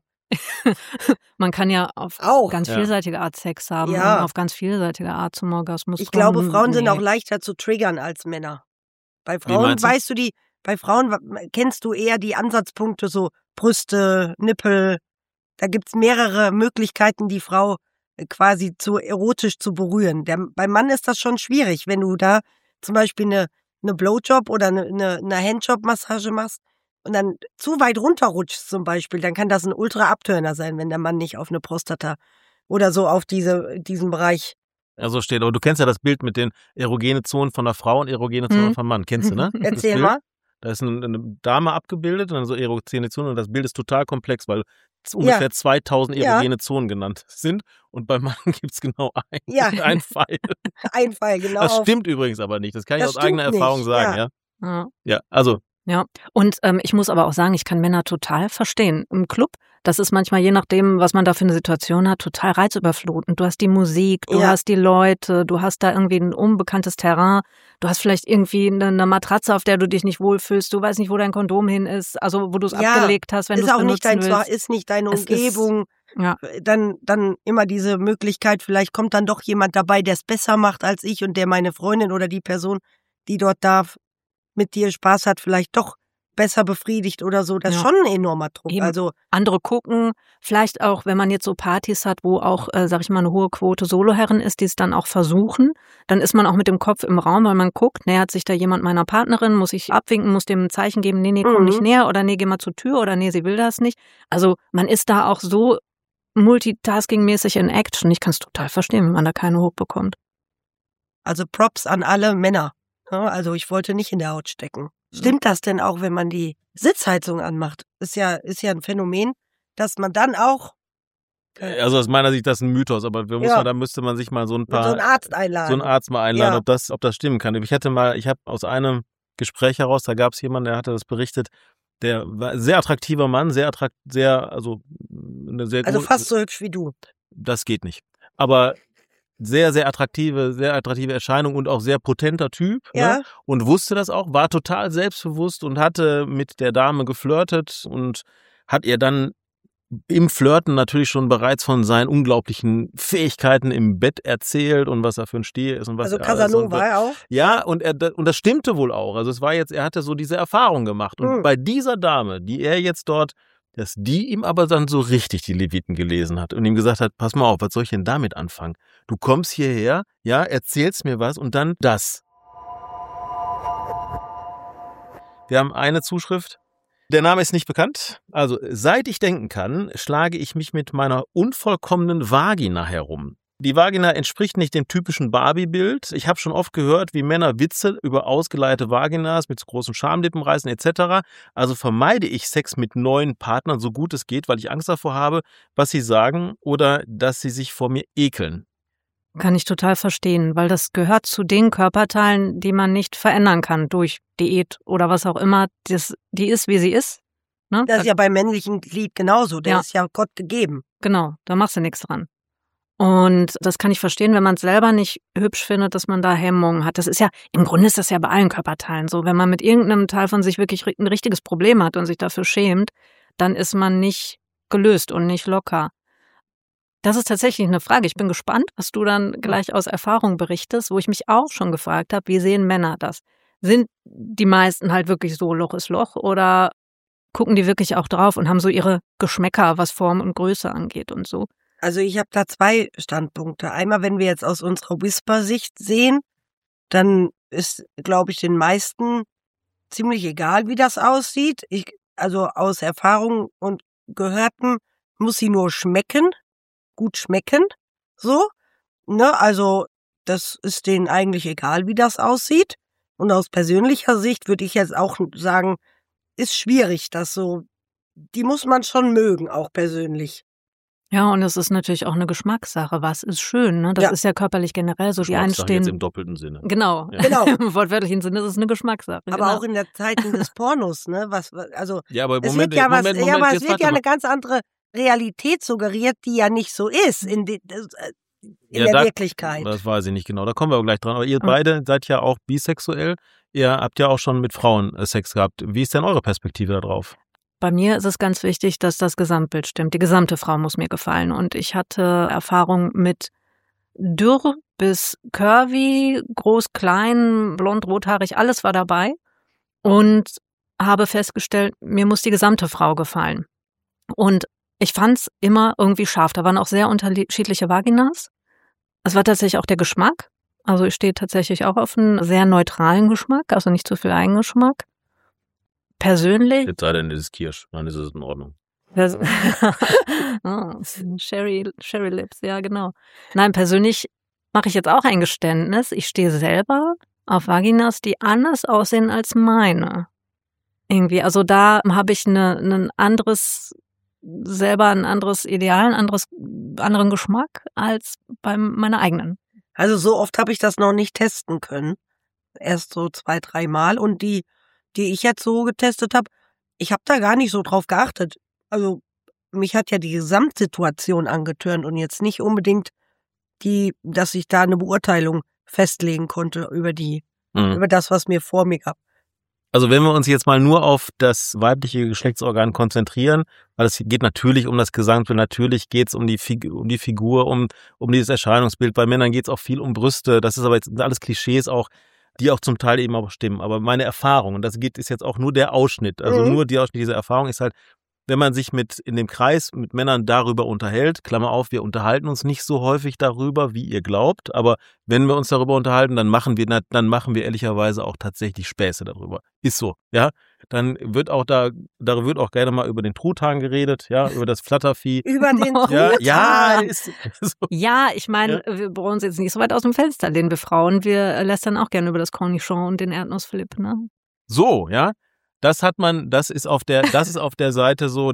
man kann ja auf auch ganz vielseitige Art Sex haben Ja. und auf ganz vielseitige Art zum Orgasmus ich kommen. glaube, Frauen sind Nee. auch leichter zu triggern als Männer. Bei Wie Frauen meinst du? weißt du bei Frauen kennst du eher die Ansatzpunkte, so Brüste, Nippel. Da gibt's mehrere Möglichkeiten, die Frau quasi zu erotisch zu berühren. Beim Mann ist das schon schwierig, wenn du da zum Beispiel eine Blowjob oder eine Handjob-Massage machst und dann zu weit runterrutschst zum Beispiel, dann kann das ein Ultra-Abturner sein, wenn der Mann nicht auf eine Prostata oder so auf diesen Bereich. Also steht, aber du kennst ja das Bild mit den erogene Zonen von der Frau und erogene Zonen vom Mann. Kennst du, ne? Das Erzähl Bild? mal. Da ist eine Dame abgebildet und dann so erogene Zonen und das Bild ist total komplex, weil ungefähr 2000 erogene Zonen genannt sind und beim Mann gibt's genau ein Pfeil. Ein Pfeil, genau. Das stimmt übrigens aber nicht, das kann ich Das aus eigener stimmt Erfahrung nicht, sagen, ja. ja. Ja, also. Ja, und ich muss aber auch sagen, ich kann Männer total verstehen. Im Club, das ist manchmal, je nachdem, was man da für eine Situation hat, total reizüberflutend. Du hast die Musik, du hast die Leute, du hast da irgendwie ein unbekanntes Terrain, du hast vielleicht irgendwie eine Matratze, auf der du dich nicht wohlfühlst, du weißt nicht, wo dein Kondom hin ist, also wo du es abgelegt hast, wenn du es benutzen willst. Ist nicht deine Umgebung. Ja. Dann immer diese Möglichkeit, vielleicht kommt dann doch jemand dabei, der es besser macht als ich und der meine Freundin oder die Person, die dort darf, mit dir Spaß hat, vielleicht doch besser befriedigt oder so. Das ist schon ein enormer Druck. Eben. Also andere gucken, vielleicht auch, wenn man jetzt so Partys hat, wo auch, sag ich mal, eine hohe Quote Soloherren ist, die es dann auch versuchen, dann ist man auch mit dem Kopf im Raum, weil man guckt, nähert sich da jemand meiner Partnerin, muss ich abwinken, muss dem ein Zeichen geben, nee, komm nicht näher oder nee, geh mal zur Tür oder nee, sie will das nicht. Also man ist da auch so multitasking-mäßig in Action. Ich kann es total verstehen, wenn man da keine hochbekommt. Also Props an alle Männer. Ja, also ich wollte nicht in der Haut stecken. Stimmt das denn auch, wenn man die Sitzheizung anmacht? Ist ja ein Phänomen, dass man dann auch Also aus meiner Sicht das ist ein Mythos, aber da müsste man sich mal so ein einen Arzt einladen. So einen Arzt mal einladen, ob das stimmen kann. Ich habe aus einem Gespräch heraus, da gab es jemanden, der hatte das berichtet, der war ein sehr attraktiver Mann, also fast so hübsch wie du. Das geht nicht. Aber sehr, sehr attraktive Erscheinung und auch sehr potenter Typ. Ja. Ne? Und wusste das auch, war total selbstbewusst und hatte mit der Dame geflirtet und hat ihr dann im Flirten natürlich schon bereits von seinen unglaublichen Fähigkeiten im Bett erzählt und was er für ein Stier ist und was also Casanova ja auch. Ja, und das stimmte wohl auch. Also er hatte so diese Erfahrung gemacht. Und bei dieser Dame, die er jetzt dort, dass die ihm aber dann so richtig die Leviten gelesen hat und ihm gesagt hat, pass mal auf, was soll ich denn damit anfangen? Du kommst hierher, ja, erzählst mir was und dann das. Wir haben eine Zuschrift. Der Name ist nicht bekannt. Also, seit ich denken kann, schlage ich mich mit meiner unvollkommenen Vagina herum. Die Vagina entspricht nicht dem typischen Barbie-Bild. Ich habe schon oft gehört, wie Männer Witze über ausgeleierte Vaginas mit großen Schamlippen reißen etc. Also vermeide ich Sex mit neuen Partnern so gut es geht, weil ich Angst davor habe, was sie sagen oder dass sie sich vor mir ekeln. Kann ich total verstehen, weil das gehört zu den Körperteilen, die man nicht verändern kann durch Diät oder was auch immer. Die ist, wie sie ist. Ne? Das ist ja beim männlichen Glied genauso. Der ist ja Gott gegeben. Genau, da machst du nichts dran. Und das kann ich verstehen, wenn man es selber nicht hübsch findet, dass man da Hemmungen hat. Das ist ja, im Grunde ist das ja bei allen Körperteilen so. Wenn man mit irgendeinem Teil von sich wirklich ein richtiges Problem hat und sich dafür schämt, dann ist man nicht gelöst und nicht locker. Das ist tatsächlich eine Frage. Ich bin gespannt, was du dann gleich aus Erfahrung berichtest, wo ich mich auch schon gefragt habe, wie sehen Männer das? Sind die meisten halt wirklich so Loch ist Loch oder gucken die wirklich auch drauf und haben so ihre Geschmäcker, was Form und Größe angeht und so? Also ich habe da 2 Standpunkte. Einmal, wenn wir jetzt aus unserer Whisper-Sicht sehen, dann ist, glaube ich, den meisten ziemlich egal, wie das aussieht. Also aus Erfahrung und Gehörten muss sie nur schmecken, gut schmecken, so. Ne, also das ist denen eigentlich egal, wie das aussieht. Und aus persönlicher Sicht würde ich jetzt auch sagen, ist schwierig, das so, die muss man schon mögen, auch persönlich. Ja, und es ist natürlich auch eine Geschmackssache. Was ist schön, ne? Das ist ja körperlich generell so. Die einen stehen jetzt im doppelten Sinne. Genau. Genau. Im wortwörtlichen Sinne ist es eine Geschmackssache. Aber genau. auch in der Zeiten des Pornos, ne? Also ja, aber es Moment, wird ja Moment, aber es jetzt wird ja eine ganz andere Realität suggeriert, die ja nicht so ist in der Wirklichkeit. Das weiß ich nicht genau. Da kommen wir aber gleich dran. Aber ihr beide seid ja auch bisexuell. Ihr habt ja auch schon mit Frauen Sex gehabt. Wie ist denn eure Perspektive da drauf? Bei mir ist es ganz wichtig, dass das Gesamtbild stimmt. Die gesamte Frau muss mir gefallen. Und ich hatte Erfahrung mit dürr bis curvy, groß, klein, blond, rothaarig, alles war dabei. Und habe festgestellt, mir muss die gesamte Frau gefallen. Und ich fand's immer irgendwie scharf. Da waren auch sehr unterschiedliche Vaginas. Es war tatsächlich auch der Geschmack. Also ich stehe tatsächlich auch auf einen sehr neutralen Geschmack, also nicht zu viel Eigengeschmack. Persönlich. Jetzt sei denn, es ist Kirsch, dann ist es in Ordnung. Sherry Lips, ja genau. Nein, persönlich mache ich jetzt auch ein Geständnis. Ich stehe selber auf Vaginas, die anders aussehen als meine. Irgendwie, also da habe ich ein anderes Ideal, einen anderen Geschmack als bei meiner eigenen. Also so oft habe ich das noch nicht testen können. Erst so 2, 3 Mal. Und die ich jetzt so getestet habe, ich habe da gar nicht so drauf geachtet. Also mich hat ja die Gesamtsituation angetörnt und jetzt nicht unbedingt dass ich da eine Beurteilung festlegen konnte über das, was mir vor mir gab. Also wenn wir uns jetzt mal nur auf das weibliche Geschlechtsorgan konzentrieren, weil es geht natürlich um das Gesamtbild, natürlich geht es um die Figur, um dieses Erscheinungsbild. Bei Männern geht es auch viel um Brüste. Das ist aber jetzt alles Klischees auch, die auch zum Teil eben auch stimmen. Aber meine Erfahrung, und das ist jetzt auch nur der Ausschnitt, also nur die Ausschnitt dieser Erfahrung ist halt, wenn man sich in dem Kreis mit Männern darüber unterhält, Klammer auf, wir unterhalten uns nicht so häufig darüber, wie ihr glaubt, aber wenn wir uns darüber unterhalten, dann machen wir ehrlicherweise auch tatsächlich Späße darüber. Ist so, ja. Dann wird auch darüber auch gerne mal über den Truthahn geredet, ja, über das Flattervieh. Über den Truthahn? Ja, ist so. Ja, ich meine, wir brauchen uns jetzt nicht so weit aus dem Fenster lehnen, wir Frauen. Wir lästern auch gerne über das Cornichon und den Erdnussflip, ne? So, ja. Das ist auf der Seite so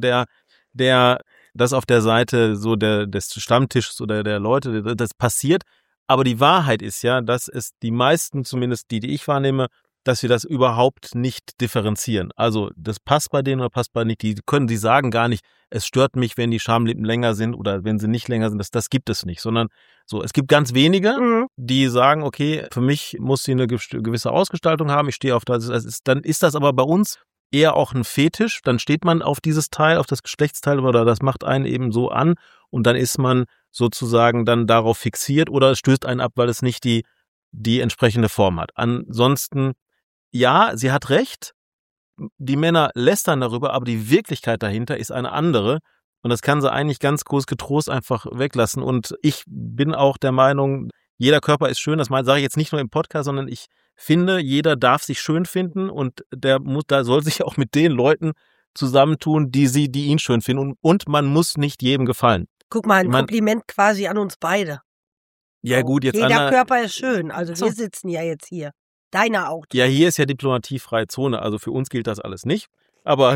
des Stammtisches oder der Leute, das passiert. Aber die Wahrheit ist ja, dass es die meisten, zumindest die ich wahrnehme, dass wir das überhaupt nicht differenzieren. Also das passt bei denen oder passt bei nicht. Die sagen gar nicht, es stört mich, wenn die Schamlippen länger sind oder wenn sie nicht länger sind. Das gibt es nicht, sondern so, es gibt ganz wenige, die sagen, okay, für mich muss sie eine gewisse Ausgestaltung haben, ich stehe auf das. Dann ist das aber bei uns eher auch ein Fetisch. Dann steht man auf dieses Teil, auf das Geschlechtsteil oder das macht einen eben so an und dann ist man sozusagen dann darauf fixiert oder es stößt einen ab, weil es nicht die entsprechende Form hat. Ansonsten ja, sie hat recht, die Männer lästern darüber, aber die Wirklichkeit dahinter ist eine andere und das kann sie eigentlich ganz groß getrost einfach weglassen und ich bin auch der Meinung, jeder Körper ist schön, das sage ich jetzt nicht nur im Podcast, sondern ich finde, jeder darf sich schön finden und da soll sich auch mit den Leuten zusammentun, die ihn schön finden. Und man muss nicht jedem gefallen. Guck mal, ein Kompliment quasi an uns beide. Ja gut, jetzt jeder Körper ist schön. Also wir sitzen ja jetzt hier. Deiner auch. Ja, hier ist ja diplomatiefreie Zone. Also für uns gilt das alles nicht. Aber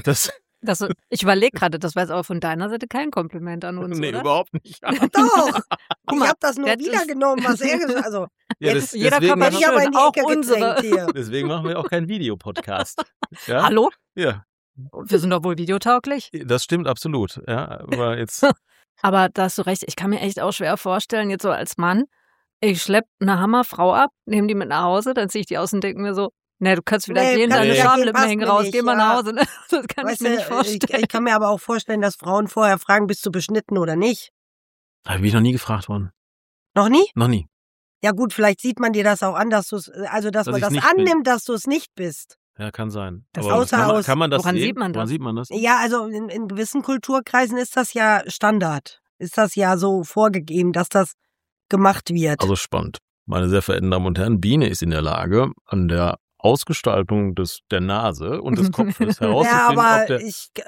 ich überlege gerade, das war jetzt aber von deiner Seite kein Kompliment an uns, nee, oder? überhaupt nicht. Doch. Ich habe das nur wiedergenommen, was er gesagt hat. Also, ja, jeder Körper ist schön, auch unsere. Hier. Deswegen machen wir auch keinen Videopodcast. Ja? Hallo? Ja. Wir sind doch wohl videotauglich. Das stimmt absolut. Ja, aber jetzt. Aber da hast du recht, ich kann mir echt auch schwer vorstellen, jetzt so als Mann, ich schleppe eine Hammerfrau ab, nehme die mit nach Hause, dann ziehe ich die aus und denke mir so, du kannst wieder gehen, deine Schamlippen hängen raus, geh mal nach Hause. Ne? Das kann ich mir nicht vorstellen. Ich kann mir aber auch vorstellen, dass Frauen vorher fragen, bist du beschnitten oder nicht? Da bin ich noch nie gefragt worden. Noch nie? Noch nie. Ja gut, vielleicht sieht man dir das auch an, dass man das annimmt, dass du es nicht bist. Ja, kann sein. Das aber kann man das woran sehen? sieht man das? Woran sieht man das? Ja, also in gewissen Kulturkreisen ist das ja Standard. Ist das ja so vorgegeben, dass das gemacht wird. Also spannend. Meine sehr verehrten Damen und Herren, Biene ist in der Lage, an der Ausgestaltung der Nase und des Kopfes herauszufinden, ja, aber ob der...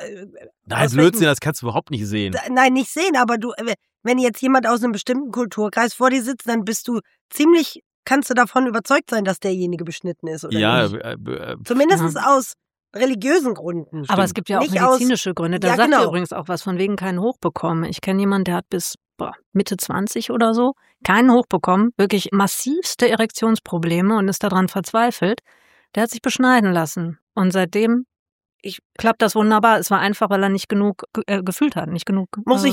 Nein, Blödsinn, das kannst du überhaupt nicht sehen. Nein, nicht sehen, aber wenn jetzt jemand aus einem bestimmten Kulturkreis vor dir sitzt, dann kannst du davon überzeugt sein, dass derjenige beschnitten ist, oder nicht? Zumindest aus religiösen Gründen. Aber es gibt ja auch medizinische Gründe. Da sagt er übrigens auch was von wegen keinen Hoch bekommen. Ich kenne jemanden, der hat bis Mitte 20 oder so keinen Hoch bekommen, wirklich massivste Erektionsprobleme und ist daran verzweifelt. Der hat sich beschneiden lassen und seitdem klappt das wunderbar. Es war einfach, weil er nicht genug gefühlt hat, nicht genug.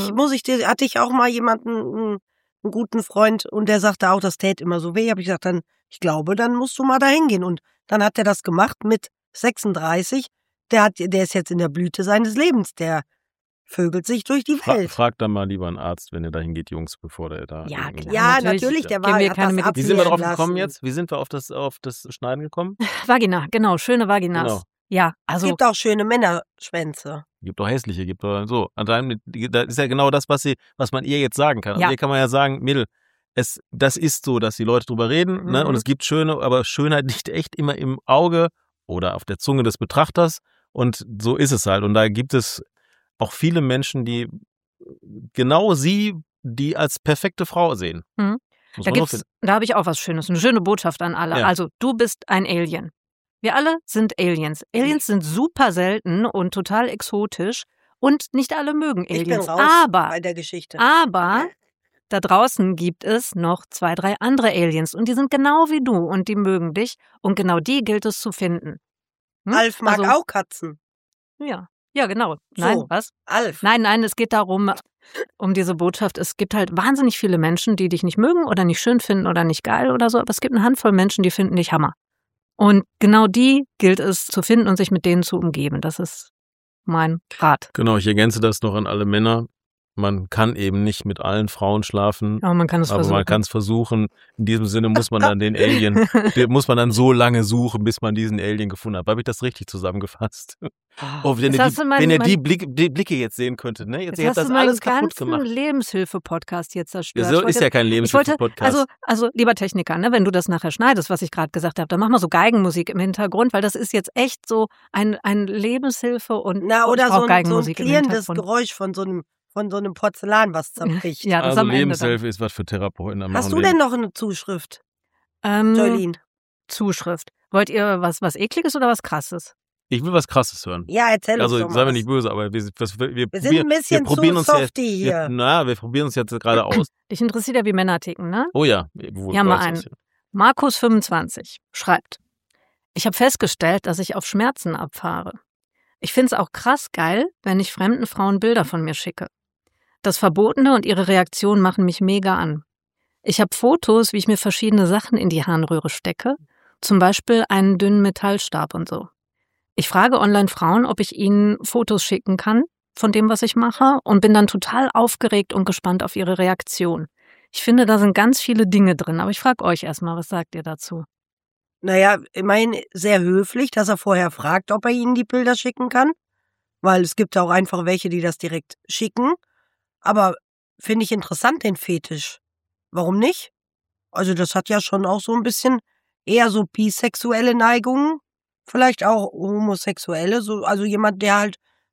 Hatte ich auch mal jemanden, einen guten Freund, und der sagte auch, das täte immer so weh. Habe ich gesagt, ich glaube, dann musst du mal dahin gehen. Und dann hat er das gemacht mit 36. Der ist jetzt in der Blüte seines Lebens. Der vögelt sich durch die Welt. Fragt dann mal lieber einen Arzt, wenn ihr dahin geht, Jungs, bevor der da... Ja, klar. Ja, natürlich. Der war Wie sind wir drauf gekommen jetzt? Wie sind wir auf das Schneiden gekommen? Vagina, genau. Schöne Vaginas. Genau. Ja, also... Es gibt auch schöne Männerschwänze. Gibt auch hässliche, gibt auch so. Das ist ja genau das, was man ihr jetzt sagen kann. Ja. Also hier kann man ja sagen, Mädel, das ist so, dass die Leute drüber reden, ne? Und es gibt schöne, aber Schönheit liegt echt immer im Auge oder auf der Zunge des Betrachters, und so ist es halt. Und da gibt es auch viele Menschen, die genau die als perfekte Frau sehen. Mhm. Da habe ich auch was Schönes, eine schöne Botschaft an alle. Ja. Also, du bist ein Alien. Wir alle sind Aliens. Aliens sind super selten und total exotisch und nicht alle mögen Aliens. Ich bin raus bei der Geschichte. Aber da draußen gibt es noch 2, 3 andere Aliens und die sind genau wie du und die mögen dich und genau die gilt es zu finden. Alf mag auch Katzen. Ja, genau. Nein, so, was? Alf. Nein, es geht darum, um diese Botschaft. Es gibt halt wahnsinnig viele Menschen, die dich nicht mögen oder nicht schön finden oder nicht geil oder so, aber es gibt eine Handvoll Menschen, die finden dich Hammer. Und genau die gilt es zu finden und sich mit denen zu umgeben. Das ist mein Rat. Genau, ich ergänze das noch an alle Männer. Man kann eben nicht mit allen Frauen schlafen, aber man kann es versuchen. Man kann es versuchen. In diesem Sinne muss man dann den Alien, so lange suchen, bis man diesen Alien gefunden hat. Habe ich das richtig zusammengefasst? Wenn ihr die Blicke jetzt sehen könntet, ne? Jetzt hast das alles kaputt gemacht. Das ist Lebenshilfe-Podcast jetzt zerstört. So ist ja kein Lebenshilfe-Podcast. Also, lieber Techniker, ne, wenn du das nachher schneidest, was ich gerade gesagt habe, dann mach mal so Geigenmusik im Hintergrund, weil das ist jetzt echt so ein Lebenshilfe und oder so ein klirrendes Geräusch von so einem Porzellan, was zerbricht. Ja, das also Lebenshilfe ist was für Therapeuten. Hast du denn noch eine Zuschrift, Jolene? Zuschrift. Wollt ihr was Ekliges oder was Krasses? Ich will was Krasses hören. Ja, erzähl uns doch mal. Also, sei mir nicht böse, aber wir sind ein bisschen zu softy hier. Wir probieren uns jetzt gerade aus. Dich interessiert ja, wie Männer ticken, ne? Oh ja. Hier haben wir einen. Markus25 schreibt: Ich habe festgestellt, dass ich auf Schmerzen abfahre. Ich finde es auch krass geil, wenn ich fremden Frauen Bilder von mir schicke. Das Verbotene und ihre Reaktion machen mich mega an. Ich habe Fotos, wie ich mir verschiedene Sachen in die Harnröhre stecke, zum Beispiel einen dünnen Metallstab und so. Ich frage Online-Frauen, ob ich ihnen Fotos schicken kann von dem, was ich mache, und bin dann total aufgeregt und gespannt auf ihre Reaktion. Ich finde, da sind ganz viele Dinge drin, aber ich frage euch erstmal, was sagt ihr dazu? Naja, immerhin sehr höflich, dass er vorher fragt, ob er ihnen die Bilder schicken kann, weil es gibt auch einfach welche, die das direkt schicken. Aber finde ich interessant, den Fetisch. Warum nicht? Also das hat ja schon auch so ein bisschen eher so bisexuelle Neigungen, vielleicht auch homosexuelle, also jemand, der halt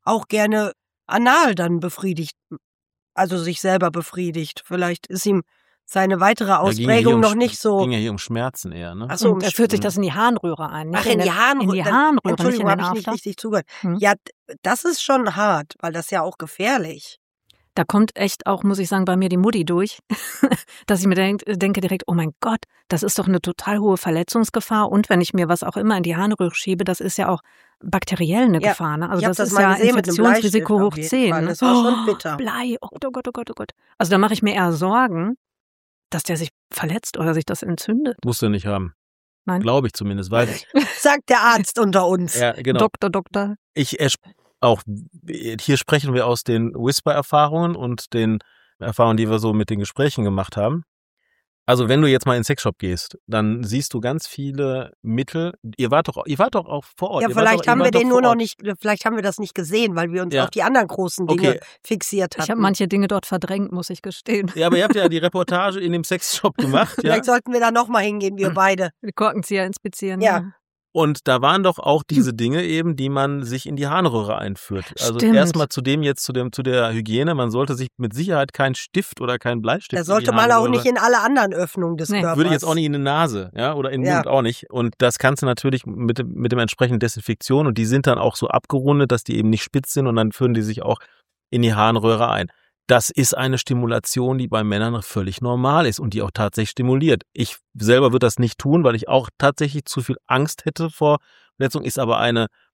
auch gerne anal dann befriedigt, also sich selber befriedigt. Vielleicht ist ihm seine weitere Ausprägung noch nicht so. Ging ja hier um Schmerzen eher, ne? Ach so, er führt sich das in die Harnröhre ein. Nicht Ach, in die Harnröhre. In die Harnröhre, Entschuldigung, nicht in den habe ich nicht After. richtig zugehört. Hm. Ja, das ist schon hart, weil das ja auch gefährlich. Da kommt echt auch, muss ich sagen, bei mir die Mutti durch, dass ich mir denke direkt, oh mein Gott, das ist doch eine total hohe Verletzungsgefahr. Und wenn ich mir was auch immer in die Harnröhre schiebe, das ist ja auch bakteriell eine Gefahr. Ne? Also ich hab das ist mal ja gesehen mit einem Infektionsrisiko Bleistift hoch auf jeden 10. Fall. Ne? Das war schon bitter. Blei, oh Gott, oh Gott, oh Gott. Also da mache ich mir eher Sorgen, dass der sich verletzt oder sich das entzündet. Musst du nicht haben. Nein. Glaube ich zumindest, weiß ich. Sagt der Arzt unter uns. Ja, genau. Doktor. Auch hier sprechen wir aus den Whisper-Erfahrungen und den Erfahrungen, die wir so mit den Gesprächen gemacht haben. Also wenn du jetzt mal in den Sexshop gehst, dann siehst du ganz viele Mittel. Ihr wart doch auch vor Ort. Ja, vielleicht haben wir den nur noch nicht, vielleicht haben wir das nicht gesehen, weil wir uns auf die anderen großen Dinge fixiert hatten. Ich habe manche Dinge dort verdrängt, muss ich gestehen. Ja, aber ihr habt ja die Reportage in dem Sexshop gemacht. Vielleicht sollten wir da nochmal hingehen, wir beide. Die Korkenzieher inspizieren. Ja. Und da waren doch auch diese Dinge eben, die man sich in die Harnröhre einführt. Also Stimmt. erstmal zu der Hygiene. Man sollte sich mit Sicherheit keinen Stift oder keinen Bleistift Da sollte man auch nicht in alle anderen Öffnungen des Körpers. Würde ich jetzt auch nicht in die Nase, ja, oder in den Mund auch nicht. Und das kannst du natürlich mit dem entsprechenden Desinfektion und die sind dann auch so abgerundet, dass die eben nicht spitz sind und dann führen die sich auch in die Harnröhre ein. Das ist eine Stimulation, die bei Männern völlig normal ist und die auch tatsächlich stimuliert. Ich selber würde das nicht tun, weil ich auch tatsächlich zu viel Angst hätte vor Verletzung, ist aber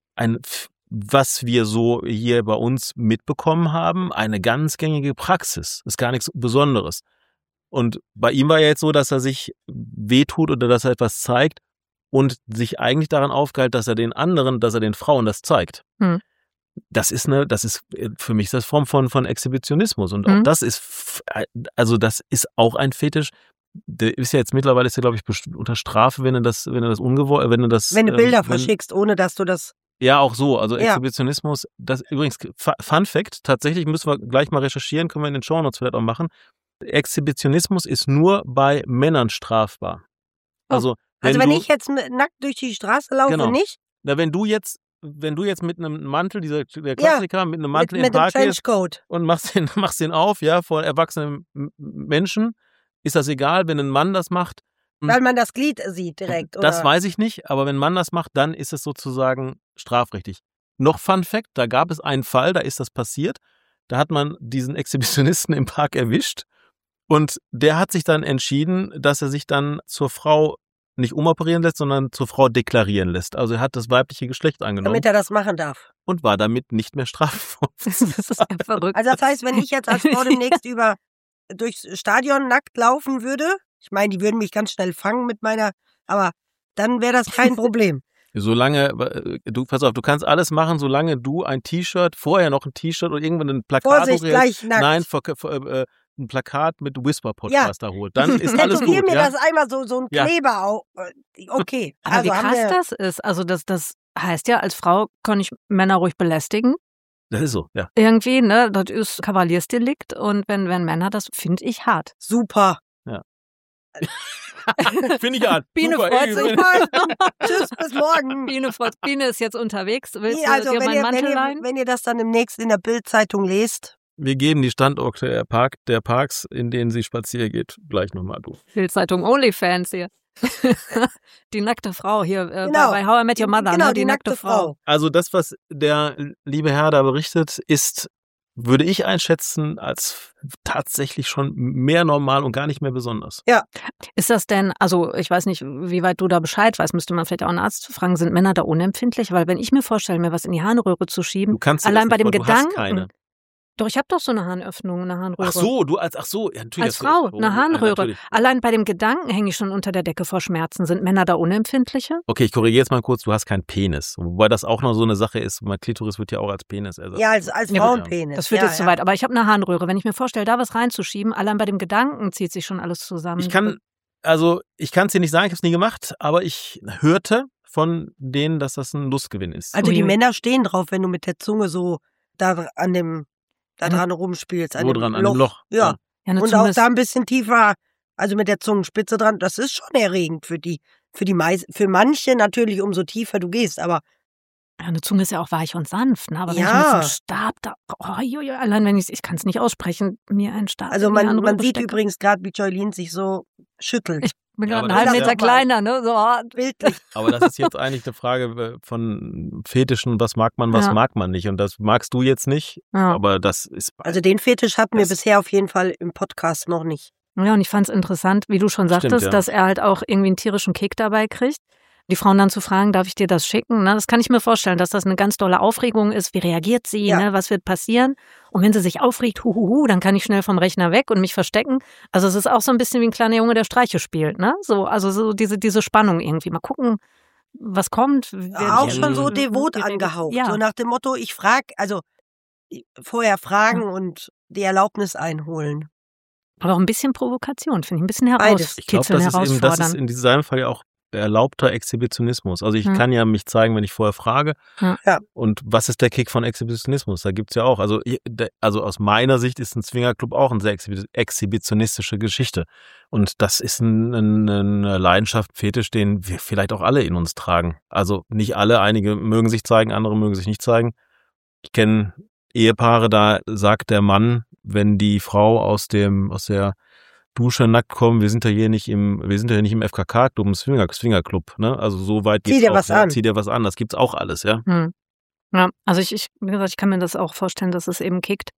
was wir so hier bei uns mitbekommen haben, eine ganz gängige Praxis. Ist gar nichts Besonderes. Und bei ihm war ja jetzt so, dass er sich wehtut oder dass er etwas zeigt und sich eigentlich daran aufgehält, dass er den Frauen das zeigt. Hm. Das ist für mich das Form von Exhibitionismus und auch das ist auch ein Fetisch. Der ist ja jetzt mittlerweile, glaube ich, unter Strafe, wenn du Bilder verschickst, ohne dass du das. Ja, auch so. Also Exhibitionismus, das übrigens, Fun Fact, tatsächlich müssen wir gleich mal recherchieren, können wir in den Shownotes vielleicht auch machen. Exhibitionismus ist nur bei Männern strafbar. Also wenn ich jetzt nackt durch die Straße laufe, nicht? Na, wenn du jetzt mit einem Mantel, der Klassiker, mit einem Mantel im Park gehst und machst den auf, ja, vor erwachsenen Menschen, ist das egal, wenn ein Mann das macht. Weil man das Glied sieht direkt, oder? Das weiß ich nicht, aber wenn ein Mann das macht, dann ist es sozusagen strafrechtlich. Noch Fun Fact, da gab es einen Fall, da ist das passiert, da hat man diesen Exhibitionisten im Park erwischt und der hat sich dann entschieden, dass er sich dann zur Frau nicht umoperieren lässt, sondern zur Frau deklarieren lässt. Also er hat das weibliche Geschlecht angenommen. Damit er das machen darf. Und war damit nicht mehr strafbar. Das ist ja verrückt. Also das heißt, wenn ich jetzt als Frau demnächst durchs Stadion nackt laufen würde, ich meine, die würden mich ganz schnell fangen aber dann wäre das kein Problem. Solange, pass auf, du kannst alles machen, solange du vorher noch ein T-Shirt oder irgendwann ein Plakat Vorsicht, gleich nackt. Nein, ein Plakat mit Whisper-Podcast da holt. Dann ist alles gut. Tätowier mir das einmal so ein Kleber auf. Okay. Aber also wie krass das ist. Also das heißt ja, als Frau kann ich Männer ruhig belästigen. Das ist so, ja. Irgendwie, ne, das ist Kavaliersdelikt und wenn Männer das, finde ich hart. Super. Ja. Finde ich hart. Biene super, freut sich mal. Tschüss, bis morgen. Biene ist jetzt unterwegs. Willst du also dir meinen Mantel leihen? Wenn ihr das dann demnächst in der Bild-Zeitung lest. Wir geben die Standorte der Parks, in denen sie spazieren geht, gleich nochmal durch. Bild-Zeitung OnlyFans hier. Die nackte Frau hier bei How I Met Your Mother. Genau, ne? Die nackte Frau. Also das, was der liebe Herr da berichtet, würde ich einschätzen, als tatsächlich schon mehr normal und gar nicht mehr besonders. Ja. Ist das denn, also ich weiß nicht, wie weit du da Bescheid weißt, müsste man vielleicht auch einen Arzt fragen, sind Männer da unempfindlich? Weil wenn ich mir vorstelle, mir was in die Harnröhre zu schieben, du kannst allein bei dem du Gedanken. Hast keine. Doch, ich habe doch so eine Harnöffnung, eine Harnröhre. Ach so, ja, natürlich. Als Frau, eine Harnröhre. Allein bei dem Gedanken hänge ich schon unter der Decke vor Schmerzen. Sind Männer da unempfindlicher? Okay, ich korrigiere jetzt mal kurz, du hast keinen Penis. Wobei das auch noch so eine Sache ist, mein Klitoris wird ja auch als Penis ersetzt. Ja, als Frauenpenis. Das führt jetzt zu weit. Aber ich habe eine Harnröhre. Wenn ich mir vorstelle, da was reinzuschieben, allein bei dem Gedanken zieht sich schon alles zusammen. Ich kann es dir nicht sagen, ich habe es nie gemacht, aber ich hörte von denen, dass das ein Lustgewinn ist. Also die Männer stehen drauf, wenn du mit der Zunge so da dran rumspielst. Wo dran? An dem Loch? Ja. Und auch da ein bisschen tiefer, also mit der Zungenspitze dran. Das ist schon erregend für manche natürlich, umso tiefer du gehst. Aber Ja, eine Zunge ist ja auch weich und sanft, ne? Aber wenn ich Ja. mit so einem Stab da, allein wenn ich kann es nicht aussprechen, mir einen Stab Also in die man Harnröhre sieht stecke. übrigens gerade, wie Joylene sich so schüttelt. Ich bin Ja, gerade aber einen halben das ist Meter ja- kleiner, ne? So, Bildlich. Aber das ist jetzt eigentlich eine Frage von Fetischen, was mag man, was Ja. mag man nicht. Und das magst du jetzt nicht, ja. aber das ist Also den Fetisch hatten wir Das- bisher auf jeden Fall im Podcast noch nicht. Ja, und ich fand es interessant, wie du schon Stimmt, sagtest, ja. dass er halt auch irgendwie einen tierischen Kick dabei kriegt. Die Frauen dann zu fragen, darf ich dir das schicken? Ne? Das kann ich mir vorstellen, dass das eine ganz dolle Aufregung ist. Wie reagiert sie? Ja. Ne? Was wird passieren? Und wenn sie sich aufregt, dann kann ich schnell vom Rechner weg und mich verstecken. Also es ist auch so ein bisschen wie ein kleiner Junge, der Streiche spielt. Ne? Also so diese Spannung irgendwie. Mal gucken, was kommt. Auch schon so wie devot reagiert- angehaucht. Ja. So nach dem Motto, ich frage, also vorher fragen und die Erlaubnis einholen. Aber auch ein bisschen Provokation, finde ich. Ein bisschen Beides. Ich glaube, herauskitzeln, das ist herausfordern. in diesem Fall ja auch erlaubter Exhibitionismus. Also ich Hm. kann ja mich zeigen, wenn ich vorher frage. Ja. Und was ist der Kick von Exhibitionismus? Da gibt's ja auch. Also aus meiner Sicht ist ein Swingerclub auch eine sehr exhibitionistische Geschichte. Und das ist eine Leidenschaft, Fetisch, den wir vielleicht auch alle in uns tragen. Also nicht alle, einige mögen sich zeigen, andere mögen sich nicht zeigen. Ich kenne Ehepaare, da sagt der Mann, wenn die Frau aus der Dusche nackt kommen, wir sind ja hier nicht im FKK-Club, im Swingerclub, ne? Also so weit geht's Zieh dir auch, was ja. an. Zieh dir was an, das gibt's auch alles, ja. Ja, also wie gesagt, ich kann mir das auch vorstellen, dass es eben kickt.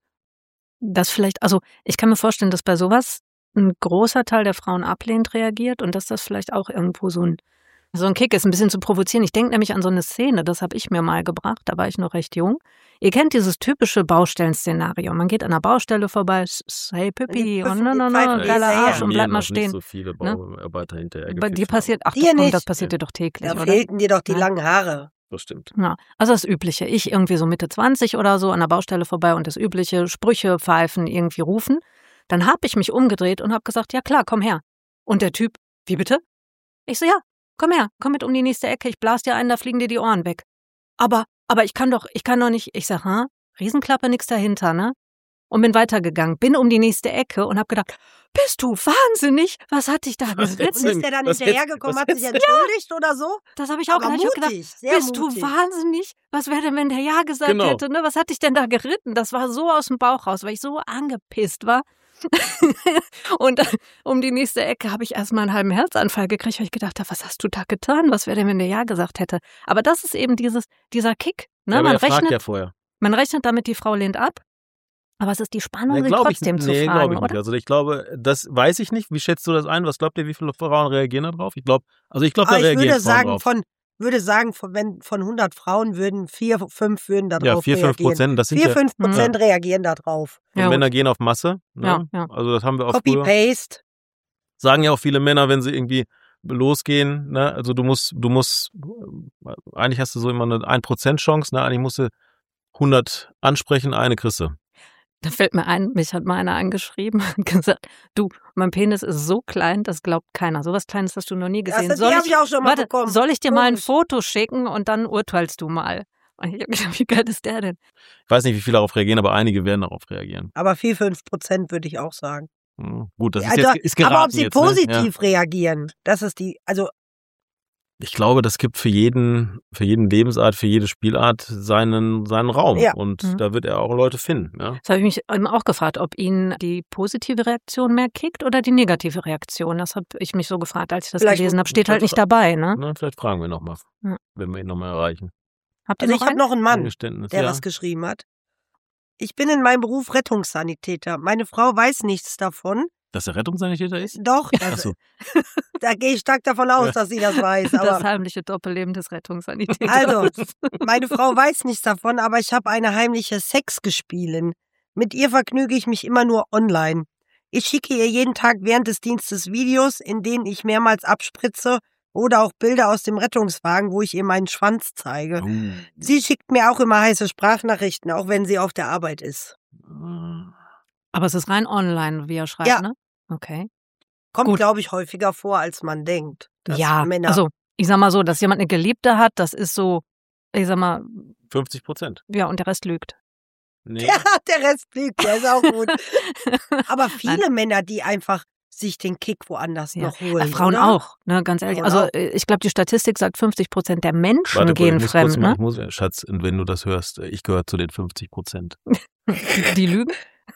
Ich kann mir vorstellen, dass bei sowas ein großer Teil der Frauen ablehnend reagiert und dass das vielleicht auch irgendwo so ein Kick ist, ein bisschen zu provozieren. Ich denke nämlich an so eine Szene, das habe ich mir mal gebracht, da war ich noch recht jung. Ihr kennt dieses typische Baustellenszenario. Man geht an einer Baustelle vorbei, hey Pippi, Die und pfeifen die geiler Seher. Arsch und bleib mal Nicht stehen. so viele Ne? Bauarbeiter hinterher. Bei dir gepfiffen passiert, ach Dir komm, nicht. das passiert dir doch täglich, Da oder? fehlten dir doch die Nein. langen Haare. haben. Das stimmt. Ja, also das Übliche. Ich irgendwie so Mitte 20 oder so an der Baustelle vorbei und das Übliche, Sprüche, Pfeifen, irgendwie rufen. Dann habe ich mich umgedreht und habe gesagt, ja klar, komm her. Und der Typ, wie bitte? Ich so, ja, komm her, komm mit um die nächste Ecke, ich blas dir einen, da fliegen dir die Ohren weg. Aber ich kann doch nicht. Ich sag, Riesenklappe, nix dahinter, ne? Und bin weitergegangen, bin um die nächste Ecke und hab gedacht, bist du wahnsinnig? Was hat dich da Und gerissen? ist der dann Was hinterhergekommen, hat sich jetzt- entschuldigt oder so? Das habe ich auch Aber gleich gedacht. mutig, sehr Bist mutig. du wahnsinnig? Was wäre denn, wenn der Ja gesagt Genau. hätte? Ne? Was hat dich denn da geritten? Das war so aus dem Bauch raus, weil ich so angepisst war. Und um die nächste Ecke habe ich erstmal einen halben Herzanfall gekriegt, weil ich gedacht habe, was hast du da getan? Was wäre denn, wenn der Ja gesagt hätte? Aber das ist eben dieser Kick. Ne? Ja, aber man, er fragt rechnet, ja vorher. man rechnet damit, die Frau lehnt ab. Aber es ist die Spannung, sie Glaube ich trotzdem nicht. zu Nee, fragen, glaube ich nicht. oder? Also ich glaube, das weiß ich nicht. Wie schätzt du das ein? Was glaubt ihr, wie viele Frauen reagieren da drauf? Ich glaube, da Aber ich reagieren würde Frauen sagen, drauf. wenn von 100 Frauen 4, 5 würden da Ja, drauf 4-5%, reagieren. das sind 4-5% reagieren da drauf. Ja, Männer gehen auf Masse. Ne? Ja. Also das haben wir auch früher. Copy-Paste. Sagen ja auch viele Männer, wenn sie irgendwie losgehen, ne? Also du musst, eigentlich hast du so immer eine 1% Chance, ne? Eigentlich musst du 100 ansprechen, eine kriegst du. Da fällt mir ein, mich hat mal einer angeschrieben und gesagt, du, mein Penis ist so klein, das glaubt keiner. So was Kleines hast du noch nie gesehen. Die habe ich auch schon mal bekommen. Soll ich dir mal ein Komisch. Foto schicken und dann urteilst du mal? Und ich habe gedacht, wie geil ist der denn? Ich weiß nicht, wie viele darauf reagieren, aber einige werden darauf reagieren. Aber 4-5% würde ich auch sagen. Gut, das ist Also, jetzt ist geraten aber ob sie jetzt, ne? positiv reagieren, das ist also Ich glaube, das gibt für jeden Lebensart, für jede Spielart seinen Raum. Ja. Und da wird er auch Leute finden. Ja? Das habe ich mich eben auch gefragt, ob ihn die positive Reaktion mehr kickt oder die negative Reaktion. Das habe ich mich so gefragt, als ich das Vielleicht- gelesen habe. Steht halt nicht dabei, ne? Na, vielleicht fragen wir nochmal, Ja. wenn wir ihn nochmal erreichen. Habt ihr Also ich noch habe einen? noch einen Mann, Eingeständnis, der ja. was geschrieben hat. Ich bin in meinem Beruf Rettungssanitäter. Meine Frau weiß nichts davon. Dass er Rettungssanitäter ist? Doch, Ach so. da gehe ich stark davon aus, dass sie das weiß. Aber Das heimliche Doppelleben des Rettungssanitäters. also, meine Frau weiß nichts davon, aber ich habe eine heimliche Sexgespielin. Mit ihr vergnüge ich mich immer nur online. Ich schicke ihr jeden Tag während des Dienstes Videos, in denen ich mehrmals abspritze oder auch Bilder aus dem Rettungswagen, wo ich ihr meinen Schwanz zeige. Sie schickt mir auch immer heiße Sprachnachrichten, auch wenn sie auf der Arbeit ist. Aber es ist rein online, wie er schreibt, Ja. ne? Okay. Kommt, Gut. glaube ich, häufiger vor, als man denkt. Dass Ja, Männer also ich sag mal so, dass jemand eine Geliebte hat, das ist so, ich sag mal, 50%. ja, und der Rest lügt. Nee. Ja, der Rest lügt, der ist auch gut. Aber viele Männer, die einfach sich den Kick woanders noch holen. Frauen oder? auch, ne, ganz ehrlich. Also ich glaube, die Statistik sagt, 50% der Menschen gehen fremd. Ne? Schatz, wenn du das hörst, ich gehöre zu den 50%. Die lügen?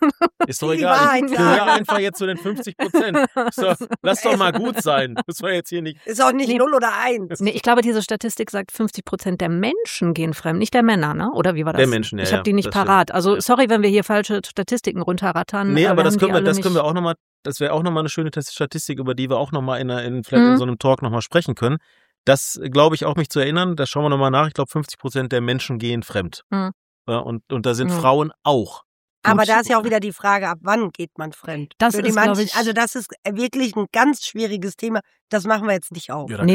Ist doch egal. Ich gehöre einfach jetzt zu den 50%. So, lass doch mal gut sein. Das war jetzt hier nicht. Ist auch nicht 0 oder 1. Nee, ich glaube, diese Statistik sagt, 50% der Menschen gehen fremd, nicht der Männer, ne? Oder wie war das? Der Menschen, ja. Ich habe die nicht parat. Also sorry, wenn wir hier falsche Statistiken runterrattern. Nee, aber das können wir auch nochmal, das wäre auch nochmal eine schöne Statistik, über die wir auch nochmal vielleicht in so einem Talk nochmal sprechen können. Das glaube ich auch, mich zu erinnern, da schauen wir nochmal nach. Ich glaube, 50% der Menschen gehen fremd. Und da sind Frauen auch. Aber da ist ja auch wieder die Frage, ab wann geht man fremd? Das ist, glaube ich, also das ist wirklich ein ganz schwieriges Thema. Das machen wir jetzt nicht auf. Ja,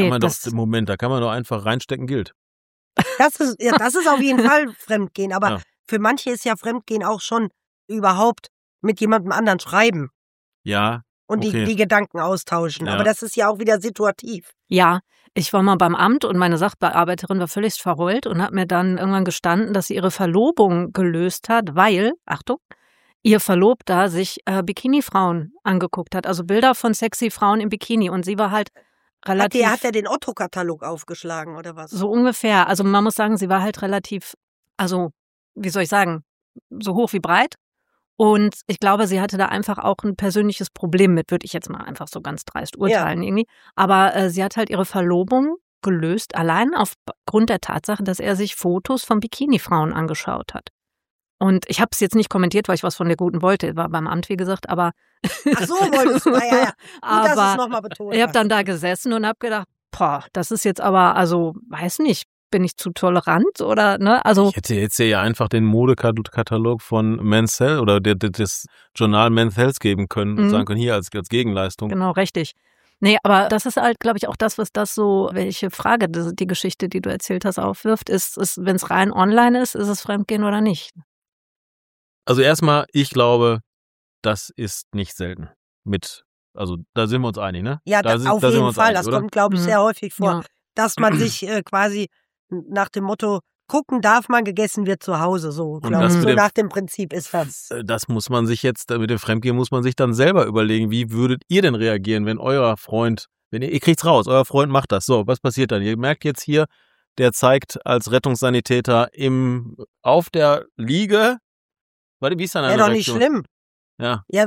da kann man doch einfach reinstecken, gilt. Das ist auf jeden Fall Fremdgehen. Aber für manche ist ja Fremdgehen auch schon überhaupt mit jemandem anderen schreiben. Ja. Und die Gedanken austauschen. Ja. Aber das ist ja auch wieder situativ. Ja, ich war mal beim Amt und meine Sachbearbeiterin war völlig verheult und hat mir dann irgendwann gestanden, dass sie ihre Verlobung gelöst hat, weil, Achtung, ihr Verlobter sich Bikini-Frauen angeguckt hat. Also Bilder von sexy Frauen im Bikini. Und sie war halt relativ... Hat er den Otto-Katalog aufgeschlagen oder was? So ungefähr. Also man muss sagen, sie war halt relativ, also wie soll ich sagen, so hoch wie breit. Und ich glaube, sie hatte da einfach auch ein persönliches Problem mit, würde ich jetzt mal einfach so ganz dreist urteilen irgendwie. Aber sie hat halt ihre Verlobung gelöst, allein aufgrund der Tatsache, dass er sich Fotos von Bikini-Frauen angeschaut hat. Und ich habe es jetzt nicht kommentiert, weil ich was von der Guten wollte, war beim Amt, wie gesagt, aber... Ach so, wolltest du, ja. Gut, aber dass es nochmal betont. Ich habe dann da gesessen und habe gedacht, das ist jetzt aber, also, weiß nicht, bin ich zu tolerant oder, ne? Also ich hätte jetzt ja einfach den Modekatalog von Men's Health oder das Journal Men's Health geben können und sagen können, hier als Gegenleistung. Genau, richtig. Nee, aber das ist halt, glaube ich, auch das, was das so, welche Frage die Geschichte, die du erzählt hast, aufwirft, ist wenn es rein online ist es Fremdgehen oder nicht? Also erstmal, ich glaube, das ist nicht selten. Also da sind wir uns einig, ne? Ja, auf jeden Fall. Das kommt, glaube ich, sehr häufig vor, Ja. dass man sich quasi nach dem Motto, gucken darf man, gegessen wird zu Hause. So, glaube ich, so nach dem Prinzip ist das. Das muss man sich jetzt, mit dem Fremdgehen muss man sich dann selber überlegen, wie würdet ihr denn reagieren, wenn euer Freund, ihr kriegt's raus, euer Freund macht das. So, was passiert dann? Ihr merkt jetzt hier, der zeigt als Rettungssanitäter auf der Liege, wie ist dann eine Reaktion? Doch nicht schlimm. Ja. Ja,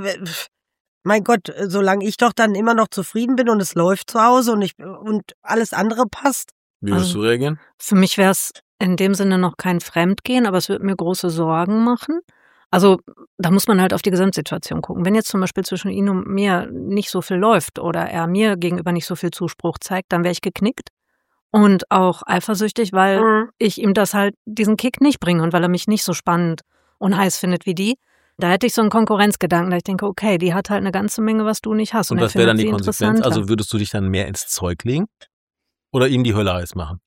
mein Gott, solange ich doch dann immer noch zufrieden bin und es läuft zu Hause und alles andere passt. Wie würdest du reagieren? Für mich wäre es in dem Sinne noch kein Fremdgehen, aber es würde mir große Sorgen machen. Also da muss man halt auf die Gesamtsituation gucken. Wenn jetzt zum Beispiel zwischen ihm und mir nicht so viel läuft oder er mir gegenüber nicht so viel Zuspruch zeigt, dann wäre ich geknickt und auch eifersüchtig, weil ich ihm diesen Kick nicht bringe und weil er mich nicht so spannend und heiß findet wie die. Da hätte ich so einen Konkurrenzgedanken, da ich denke, okay, die hat halt eine ganze Menge, was du nicht hast. Und was wäre dann die Konsequenz? Also würdest du dich dann mehr ins Zeug legen oder ihm die Hölle heiß machen?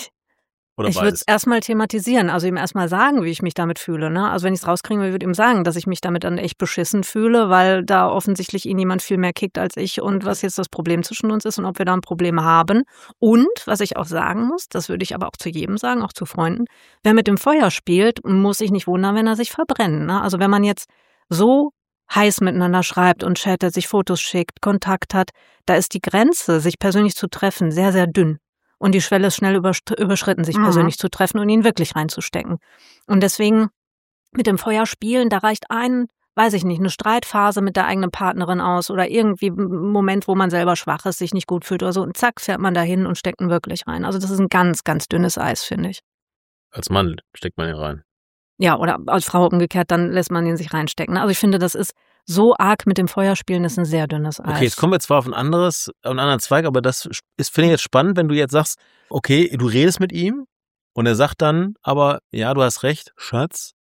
Oder ich würde es erstmal thematisieren, also ihm erstmal sagen, wie ich mich damit fühle. Ne? Also wenn ich es rauskriegen will, würde ich ihm sagen, dass ich mich damit dann echt beschissen fühle, weil da offensichtlich ihn jemand viel mehr kickt als ich und was jetzt das Problem zwischen uns ist und ob wir da ein Problem haben. Und was ich auch sagen muss, das würde ich aber auch zu jedem sagen, auch zu Freunden, wer mit dem Feuer spielt, muss sich nicht wundern, wenn er sich verbrennt. Ne? Also wenn man jetzt so heiß miteinander schreibt und chattet, sich Fotos schickt, Kontakt hat, da ist die Grenze, sich persönlich zu treffen, sehr, sehr dünn. Und die Schwelle ist schnell überschritten, sich persönlich zu treffen und ihn wirklich reinzustecken. Und deswegen mit dem Feuer spielen, da reicht weiß ich nicht, eine Streitphase mit der eigenen Partnerin aus oder irgendwie ein Moment, wo man selber schwach ist, sich nicht gut fühlt oder so. Und zack, fährt man dahin und steckt ihn wirklich rein. Also das ist ein ganz, ganz dünnes Eis, finde ich. Als Mann steckt man ihn rein. Ja, oder als Frau umgekehrt, dann lässt man ihn sich reinstecken. Also ich finde, das ist so arg mit dem Feuerspielen, ist ein sehr dünnes Eis. Okay, jetzt kommen wir zwar auf einen anderen Zweig, aber das finde ich jetzt spannend, wenn du jetzt sagst, okay, du redest mit ihm und er sagt dann, aber ja, du hast recht, Schatz.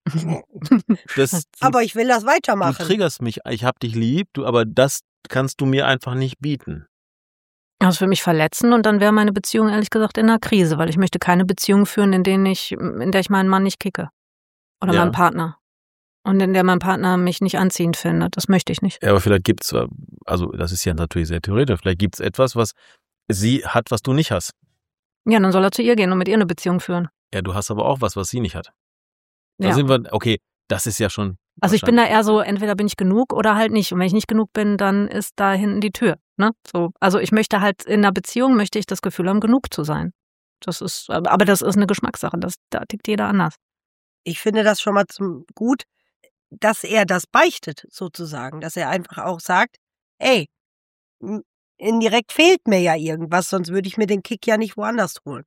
Aber ich will das weitermachen. Du triggerst mich, ich hab dich lieb, aber das kannst du mir einfach nicht bieten. Das würde mich verletzen und dann wäre meine Beziehung ehrlich gesagt in einer Krise, weil ich möchte keine Beziehung führen, in der ich meinen Mann nicht kicke. Oder meinen Partner. Und in der mein Partner mich nicht anziehend findet. Das möchte ich nicht. Ja, aber vielleicht gibt's, also das ist ja natürlich sehr theoretisch, vielleicht gibt's etwas, was sie hat, was du nicht hast. Ja, dann soll er zu ihr gehen und mit ihr eine Beziehung führen. Ja, du hast aber auch was sie nicht hat. Da Ja. sind wir, okay, das ist ja schon Also ich bin da eher so, entweder bin ich genug oder halt nicht. Und wenn ich nicht genug bin, dann ist da hinten die Tür. Ne? So, also ich möchte halt in einer Beziehung, möchte ich das Gefühl haben, genug zu sein. Aber das ist eine Geschmackssache, da tickt jeder anders. Ich finde das schon mal gut, dass er das beichtet, sozusagen. Dass er einfach auch sagt, ey, indirekt fehlt mir ja irgendwas, sonst würde ich mir den Kick ja nicht woanders holen.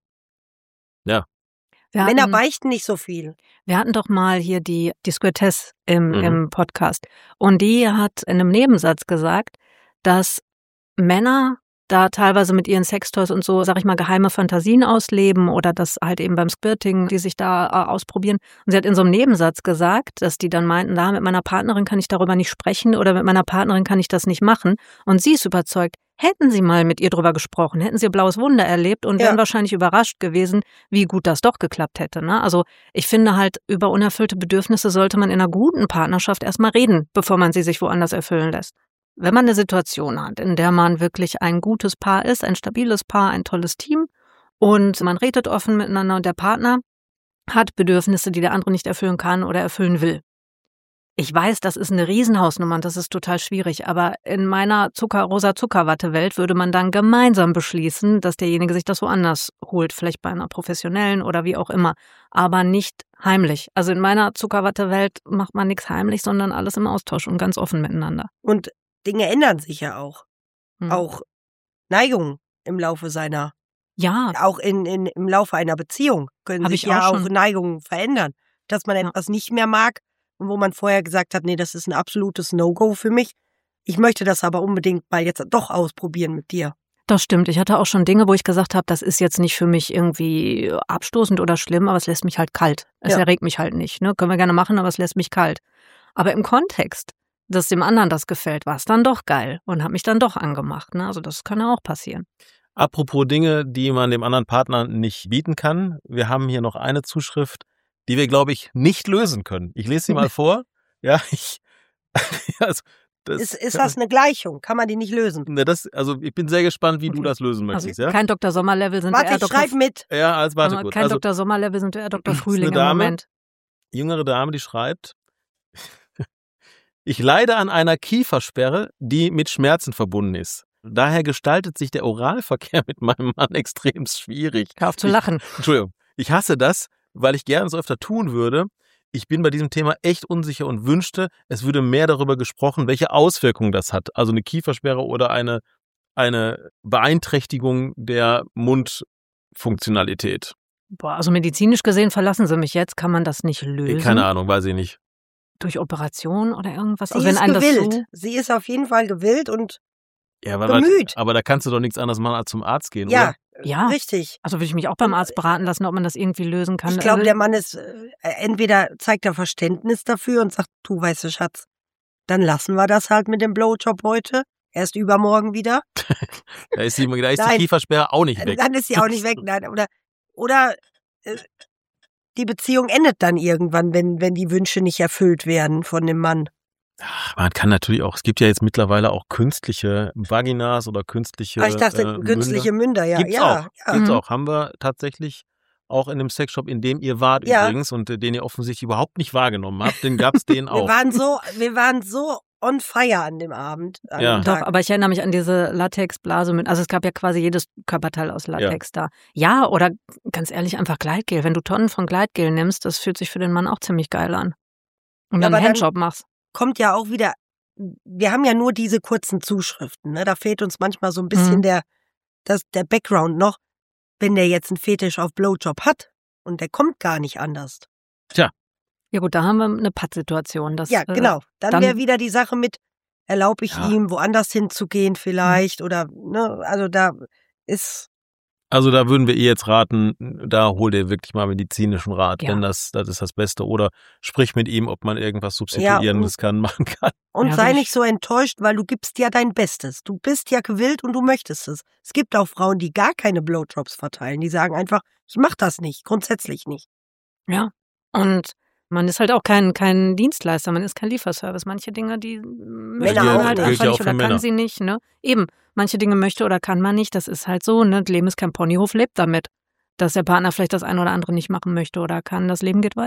Ja. Männer beichten nicht so viel. Wir hatten doch mal hier die Squirtess im Podcast. Und die hat in einem Nebensatz gesagt, dass Männer da teilweise mit ihren Sextoys und so, sag ich mal, geheime Fantasien ausleben oder das halt eben beim Squirting, die sich da ausprobieren. Und sie hat in so einem Nebensatz gesagt, dass die dann meinten, mit meiner Partnerin kann ich darüber nicht sprechen oder mit meiner Partnerin kann ich das nicht machen. Und sie ist überzeugt, hätten sie mal mit ihr drüber gesprochen, hätten sie Blaues Wunder erlebt und wären wahrscheinlich überrascht gewesen, wie gut das doch geklappt hätte. Ne? Also ich finde halt, über unerfüllte Bedürfnisse sollte man in einer guten Partnerschaft erstmal reden, bevor man sie sich woanders erfüllen lässt. Wenn man eine Situation hat, in der man wirklich ein gutes Paar ist, ein stabiles Paar, ein tolles Team und man redet offen miteinander und der Partner hat Bedürfnisse, die der andere nicht erfüllen kann oder erfüllen will. Ich weiß, das ist eine Riesenhausnummer und das ist total schwierig, aber in meiner rosa Zuckerwatte-Welt würde man dann gemeinsam beschließen, dass derjenige sich das woanders holt, vielleicht bei einer professionellen oder wie auch immer, aber nicht heimlich. Also in meiner Zuckerwatte-Welt macht man nichts heimlich, sondern alles im Austausch und ganz offen miteinander. Und Dinge ändern sich ja auch. Auch Neigungen im Laufe seiner. Ja. Auch im Laufe einer Beziehung können sich ja auch Neigungen verändern. Dass man etwas nicht mehr mag und wo man vorher gesagt hat, nee, das ist ein absolutes No-Go für mich. Ich möchte das aber unbedingt mal jetzt doch ausprobieren mit dir. Das stimmt. Ich hatte auch schon Dinge, wo ich gesagt habe, das ist jetzt nicht für mich irgendwie abstoßend oder schlimm, aber es lässt mich halt kalt. Es erregt mich halt nicht. Ne? Können wir gerne machen, aber es lässt mich kalt. Aber im Kontext, dass dem anderen das gefällt, war es dann doch geil und hat mich dann doch angemacht. Ne? Also das kann ja auch passieren. Apropos Dinge, die man dem anderen Partner nicht bieten kann. Wir haben hier noch eine Zuschrift, die wir, glaube ich, nicht lösen können. Ich lese sie mal vor. Ja, ist das eine Gleichung? Kann man die nicht lösen? Also ich bin sehr gespannt, wie du das lösen möchtest. Also kein Dr. Sommerlevel sind wir eher Dr. Schreib mit. Ja, warte kurz. Kein Dr. Sommerlevel sind wir eher Dr. Frühling eine Dame, im Moment. Jüngere Dame, die schreibt: Ich leide an einer Kiefersperre, die mit Schmerzen verbunden ist. Daher gestaltet sich der Oralverkehr mit meinem Mann extrem schwierig. Hör auf zu lachen. Entschuldigung. Ich hasse das, weil ich gerne so öfter tun würde. Ich bin bei diesem Thema echt unsicher und wünschte, es würde mehr darüber gesprochen, welche Auswirkungen das hat. Also eine Kiefersperre oder eine Beeinträchtigung der Mundfunktionalität. Also medizinisch gesehen, verlassen Sie mich jetzt, kann man das nicht lösen? Keine Ahnung, weiß ich nicht. Durch Operation oder irgendwas? Sie ist gewillt. Sie ist auf jeden Fall gewillt und bemüht. Aber da kannst du doch nichts anderes machen, als zum Arzt gehen, ja, oder? Ja, richtig. Also würde ich mich auch beim Arzt beraten lassen, ob man das irgendwie lösen kann. Ich glaube, der Mann ist, entweder zeigt er Verständnis dafür und sagt, du, weißt du, Schatz, dann lassen wir das halt mit dem Blowjob heute. Erst übermorgen wieder. Da ist die Kiefersperre auch nicht weg. Dann ist sie auch nicht weg. Nein, oder die Beziehung endet dann irgendwann, wenn die Wünsche nicht erfüllt werden von dem Mann. Ach, man kann natürlich auch, es gibt ja jetzt mittlerweile auch künstliche Vaginas oder künstliche ich dachte, künstliche Münder, ja. Gibt's auch. Haben wir tatsächlich auch in dem Sexshop, in dem ihr wart übrigens und den ihr offensichtlich überhaupt nicht wahrgenommen habt, den gab's den auch. Wir waren so on fire an dem Abend. Doch, aber ich erinnere mich an diese Latexblase also es gab ja quasi jedes Körperteil aus Latex da. Ja, oder ganz ehrlich, einfach Gleitgel. Wenn du Tonnen von Gleitgel nimmst, das fühlt sich für den Mann auch ziemlich geil an. Und dann einen Handjob machst. Kommt ja auch wieder, wir haben ja nur diese kurzen Zuschriften, ne? Da fehlt uns manchmal so ein bisschen der Background noch, wenn der jetzt einen Fetisch auf Blowjob hat und der kommt gar nicht anders. Tja. Ja gut, da haben wir eine Pattsituation. Ja, genau. Dann wäre wieder die Sache mit, erlaube ich ihm, woanders hinzugehen vielleicht oder, ne, also da ist... Also da würden wir jetzt raten, da hol dir wirklich mal medizinischen Rat, denn das ist das Beste. Oder sprich mit ihm, ob man irgendwas Substituierendes machen kann. Und sei nicht so enttäuscht, weil du gibst ja dein Bestes. Du bist ja gewillt und du möchtest es. Es gibt auch Frauen, die gar keine Blowjobs verteilen. Die sagen einfach, ich mach das nicht, grundsätzlich nicht. Ja, und man ist halt auch kein Dienstleister, man ist kein Lieferservice. Manche Dinge, die möchte man halt einfach nicht oder kann sie nicht. Ne? Eben, manche Dinge möchte oder kann man nicht. Das ist halt so. Ne? Leben ist kein Ponyhof, lebt damit. Dass der Partner vielleicht das eine oder andere nicht machen möchte oder kann. Das Leben geht weiter.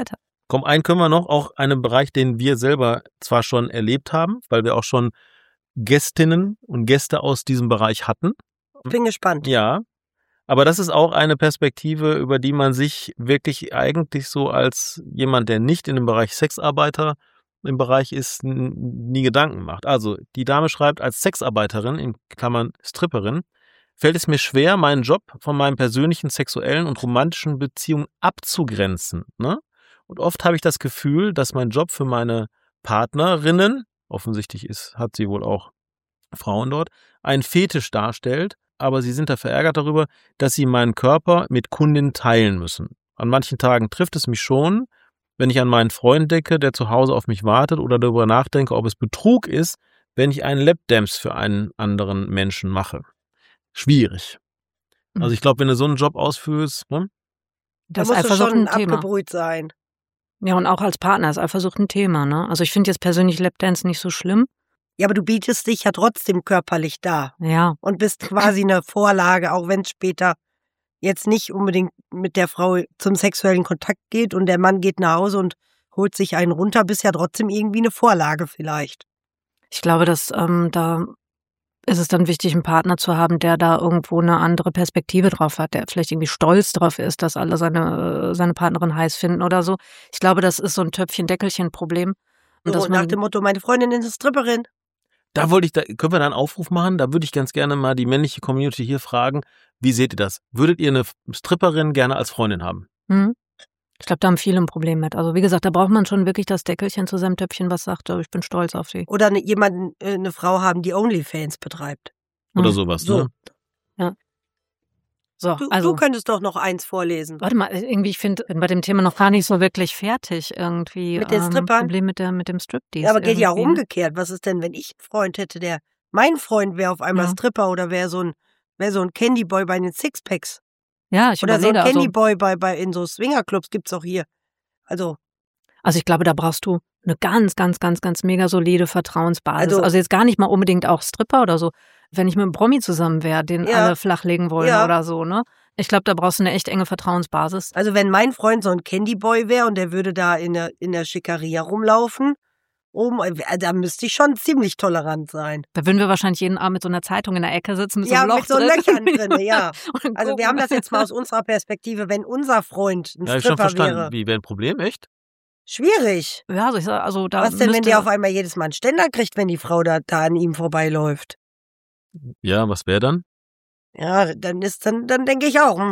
Komm, einen können wir noch, auch einen Bereich, den wir selber zwar schon erlebt haben, weil wir auch schon Gästinnen und Gäste aus diesem Bereich hatten. Bin gespannt. Ja, aber das ist auch eine Perspektive, über die man sich wirklich eigentlich so als jemand, der nicht in dem Bereich Sexarbeiter im Bereich ist, nie Gedanken macht. Also die Dame schreibt, als Sexarbeiterin, in Klammern Stripperin, fällt es mir schwer, meinen Job von meinen persönlichen sexuellen und romantischen Beziehungen abzugrenzen. Ne? Und oft habe ich das Gefühl, dass mein Job für meine Partnerinnen, offensichtlich hat sie wohl auch Frauen dort, einen Fetisch darstellt, aber sie sind da verärgert darüber, dass sie meinen Körper mit Kundinnen teilen müssen. An manchen Tagen trifft es mich schon, wenn ich an meinen Freund denke, der zu Hause auf mich wartet, oder darüber nachdenke, ob es Betrug ist, wenn ich einen Lapdance für einen anderen Menschen mache. Schwierig. Also ich glaube, wenn du so einen Job ausführst, ne? Da musst du schon abgebrüht sein. Ja, und auch als Partner ist Eifersucht ein Thema, ne? Also ich finde jetzt persönlich Lapdance nicht so schlimm. Ja, aber du bietest dich ja trotzdem körperlich dar. Ja. Und bist quasi eine Vorlage, auch wenn es später jetzt nicht unbedingt mit der Frau zum sexuellen Kontakt geht und der Mann geht nach Hause und holt sich einen runter, bist ja trotzdem irgendwie eine Vorlage vielleicht. Ich glaube, dass da ist es dann wichtig, einen Partner zu haben, der da irgendwo eine andere Perspektive drauf hat, der vielleicht irgendwie stolz drauf ist, dass alle seine Partnerin heiß finden oder so. Ich glaube, das ist so ein Töpfchen-Deckelchen-Problem. So, nach dem Motto, meine Freundin ist eine Stripperin. Können wir da einen Aufruf machen? Da würde ich ganz gerne mal die männliche Community hier fragen, wie seht ihr das? Würdet ihr eine Stripperin gerne als Freundin haben? Ich glaube, da haben viele ein Problem mit. Also wie gesagt, da braucht man schon wirklich das Deckelchen zu seinem Töpfchen, was sagt, ich bin stolz auf sie. Oder eine Frau haben, die OnlyFans betreibt. Oder sowas, so. Ne? Ja. So, du könntest doch noch eins vorlesen. Warte mal, irgendwie, ich bin bei dem Thema noch gar nicht so wirklich fertig irgendwie. Mit den Strippern? Problem mit dem Striptease. Ja, aber geht ja auch umgekehrt. Was ist denn, wenn ich einen Freund hätte, mein Freund wäre auf einmal Stripper oder wäre so ein Candyboy bei den Sixpacks? Ja, ich oder überlege. Oder so ein Candyboy in so Swingerclubs gibt's auch hier. Also ich glaube, da brauchst du eine ganz, ganz, ganz, ganz mega solide Vertrauensbasis. Also jetzt gar nicht mal unbedingt auch Stripper oder so. Wenn ich mit einem Promi zusammen wäre, den alle flachlegen wollen oder so, ne? Ich glaube, da brauchst du eine echt enge Vertrauensbasis. Also wenn mein Freund so ein Candyboy wäre und der würde da in der Schickeria rumlaufen, da müsste ich schon ziemlich tolerant sein. Da würden wir wahrscheinlich jeden Abend mit so einer Zeitung in der Ecke sitzen, mit so einem Loch mit so Löchern drin, ja. Also wir haben das jetzt mal aus unserer Perspektive, wenn unser Freund ein Stripper wäre. Ich schon verstanden. Wie wäre ein Problem, echt? Schwierig. Ja, also da was denn, wenn der auf einmal jedes Mal einen Ständer kriegt, wenn die Frau da an ihm vorbeiläuft? Ja, was wäre dann? Ja, dann denke ich auch.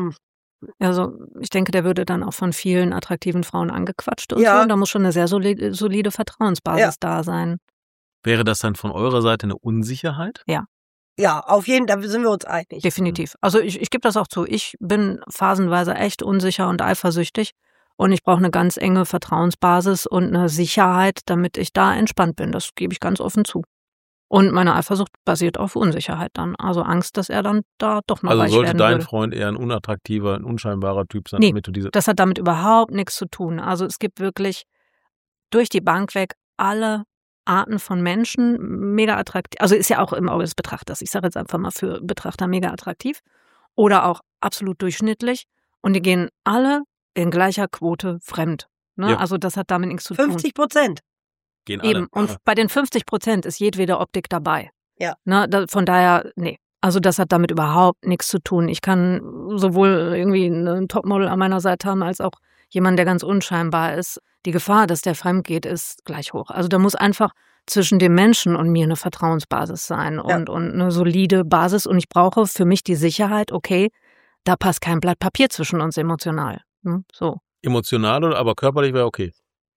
Also ich denke, der würde dann auch von vielen attraktiven Frauen angequatscht und so. Und da muss schon eine sehr solide Vertrauensbasis da sein. Wäre das dann von eurer Seite eine Unsicherheit? Ja. Ja, auf jeden Fall, da sind wir uns einig. Definitiv. Also ich gebe das auch zu. Ich bin phasenweise echt unsicher und eifersüchtig. Und ich brauche eine ganz enge Vertrauensbasis und eine Sicherheit, damit ich da entspannt bin. Das gebe ich ganz offen zu. Und meine Eifersucht basiert auf Unsicherheit dann. Also Angst, dass er dann da doch noch weich werden würde. Also sollte dein Freund eher ein unattraktiver, ein unscheinbarer Typ sein, damit du diese... Das hat damit überhaupt nichts zu tun. Also es gibt wirklich durch die Bank weg alle Arten von Menschen mega attraktiv. Also ist ja auch im Auge des Betrachters. Ich sage jetzt einfach mal für Betrachter mega attraktiv. Oder auch absolut durchschnittlich. Und die gehen alle in gleicher Quote fremd. Ne? Ja. Also das hat damit nichts zu tun. 50%. Gehen alle. Eben. Und bei den 50% ist jedwede Optik dabei. Ja. Ne? Von daher, nee. Also das hat damit überhaupt nichts zu tun. Ich kann sowohl irgendwie einen Topmodel an meiner Seite haben, als auch jemand, der ganz unscheinbar ist. Die Gefahr, dass der fremd geht, ist gleich hoch. Also da muss einfach zwischen dem Menschen und mir eine Vertrauensbasis sein und eine solide Basis. Und ich brauche für mich die Sicherheit, okay, da passt kein Blatt Papier zwischen uns emotional. So. Emotional oder aber körperlich wäre okay?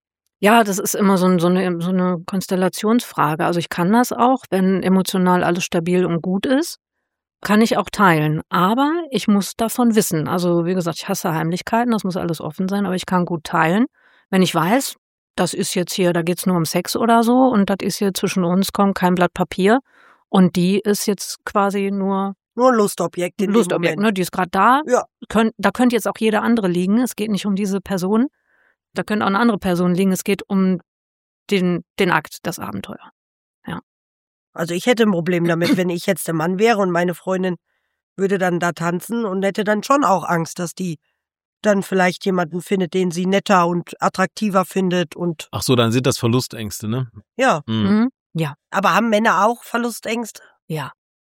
Ja, das ist immer so eine Konstellationsfrage. Also ich kann das auch, wenn emotional alles stabil und gut ist, kann ich auch teilen. Aber ich muss davon wissen. Also wie gesagt, ich hasse Heimlichkeiten, das muss alles offen sein, aber ich kann gut teilen. Wenn ich weiß, das ist jetzt hier, da geht's nur um Sex oder so und das ist hier zwischen uns, kommt kein Blatt Papier und die ist jetzt quasi nur ein Lustobjekt. Lustobjekt, ne? Die ist gerade da. Ja. Da könnte jetzt auch jeder andere liegen. Es geht nicht um diese Person. Da könnte auch eine andere Person liegen. Es geht um den Akt, das Abenteuer. Ja. Also ich hätte ein Problem damit, wenn ich jetzt der Mann wäre und meine Freundin würde dann da tanzen und hätte dann schon auch Angst, dass die dann vielleicht jemanden findet, den sie netter und attraktiver findet und. Ach so, dann sind das Verlustängste, ne? Ja. Mhm. Ja. Aber haben Männer auch Verlustängste? Ja.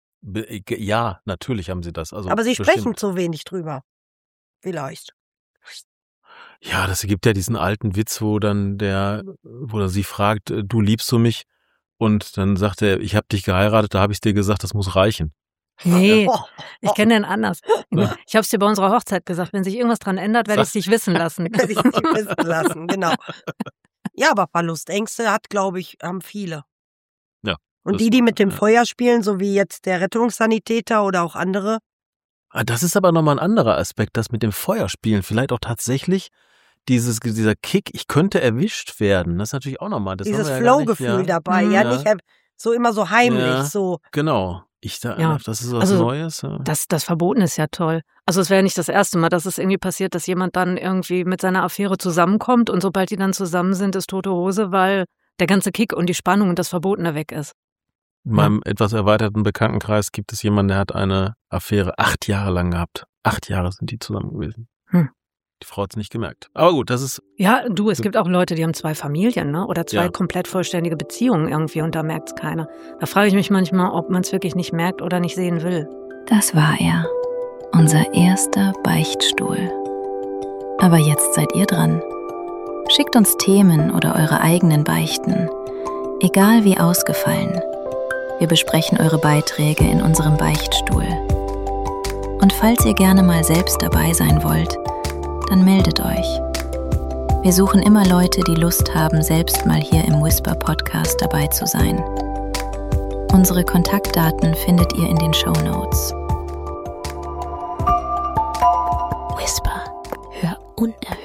Ja, natürlich haben sie das. Also aber sie bestimmt. sprechen zu wenig drüber. Vielleicht. Ja, das gibt ja diesen alten Witz, wo sie fragt, du liebst du mich? Und dann sagt er, ich habe dich geheiratet, da habe ich dir gesagt, das muss reichen. Nee, ich kenne den anders. Ich habe es dir bei unserer Hochzeit gesagt, wenn sich irgendwas dran ändert, werde ich es dich wissen lassen. Werde ich dich wissen lassen, genau. Ja, aber Verlustängste haben viele. Ja. Und die mit dem Feuer spielen, so wie jetzt der Rettungssanitäter oder auch andere. Das ist aber nochmal ein anderer Aspekt, das mit dem Feuerspielen. Vielleicht auch tatsächlich dieser Kick, ich könnte erwischt werden. Das ist natürlich auch nochmal. Dieses Flow-Gefühl dabei, nicht so immer so heimlich. So. Genau. Das ist was Neues. Ja. Das Verboten ist ja toll. Also es wäre nicht das erste Mal, dass es irgendwie passiert, dass jemand dann irgendwie mit seiner Affäre zusammenkommt und sobald die dann zusammen sind, ist tote Hose, weil der ganze Kick und die Spannung und das Verbotene weg ist. In meinem etwas erweiterten Bekanntenkreis gibt es jemanden, der hat eine Affäre 8 Jahre lang gehabt. 8 Jahre sind die zusammen gewesen. Die Frau hat es nicht gemerkt. Aber gut, das ist... Ja, es gibt auch Leute, die haben 2 Familien, ne? Oder 2 komplett vollständige Beziehungen irgendwie und da merkt es keiner. Da frage ich mich manchmal, ob man es wirklich nicht merkt oder nicht sehen will. Das war er, unser erster Beichtstuhl. Aber jetzt seid ihr dran. Schickt uns Themen oder eure eigenen Beichten. Egal wie ausgefallen. Wir besprechen eure Beiträge in unserem Beichtstuhl. Und falls ihr gerne mal selbst dabei sein wollt, dann meldet euch. Wir suchen immer Leute, die Lust haben, selbst mal hier im Whisper-Podcast dabei zu sein. Unsere Kontaktdaten findet ihr in den Shownotes. Whisper, hör unerhört.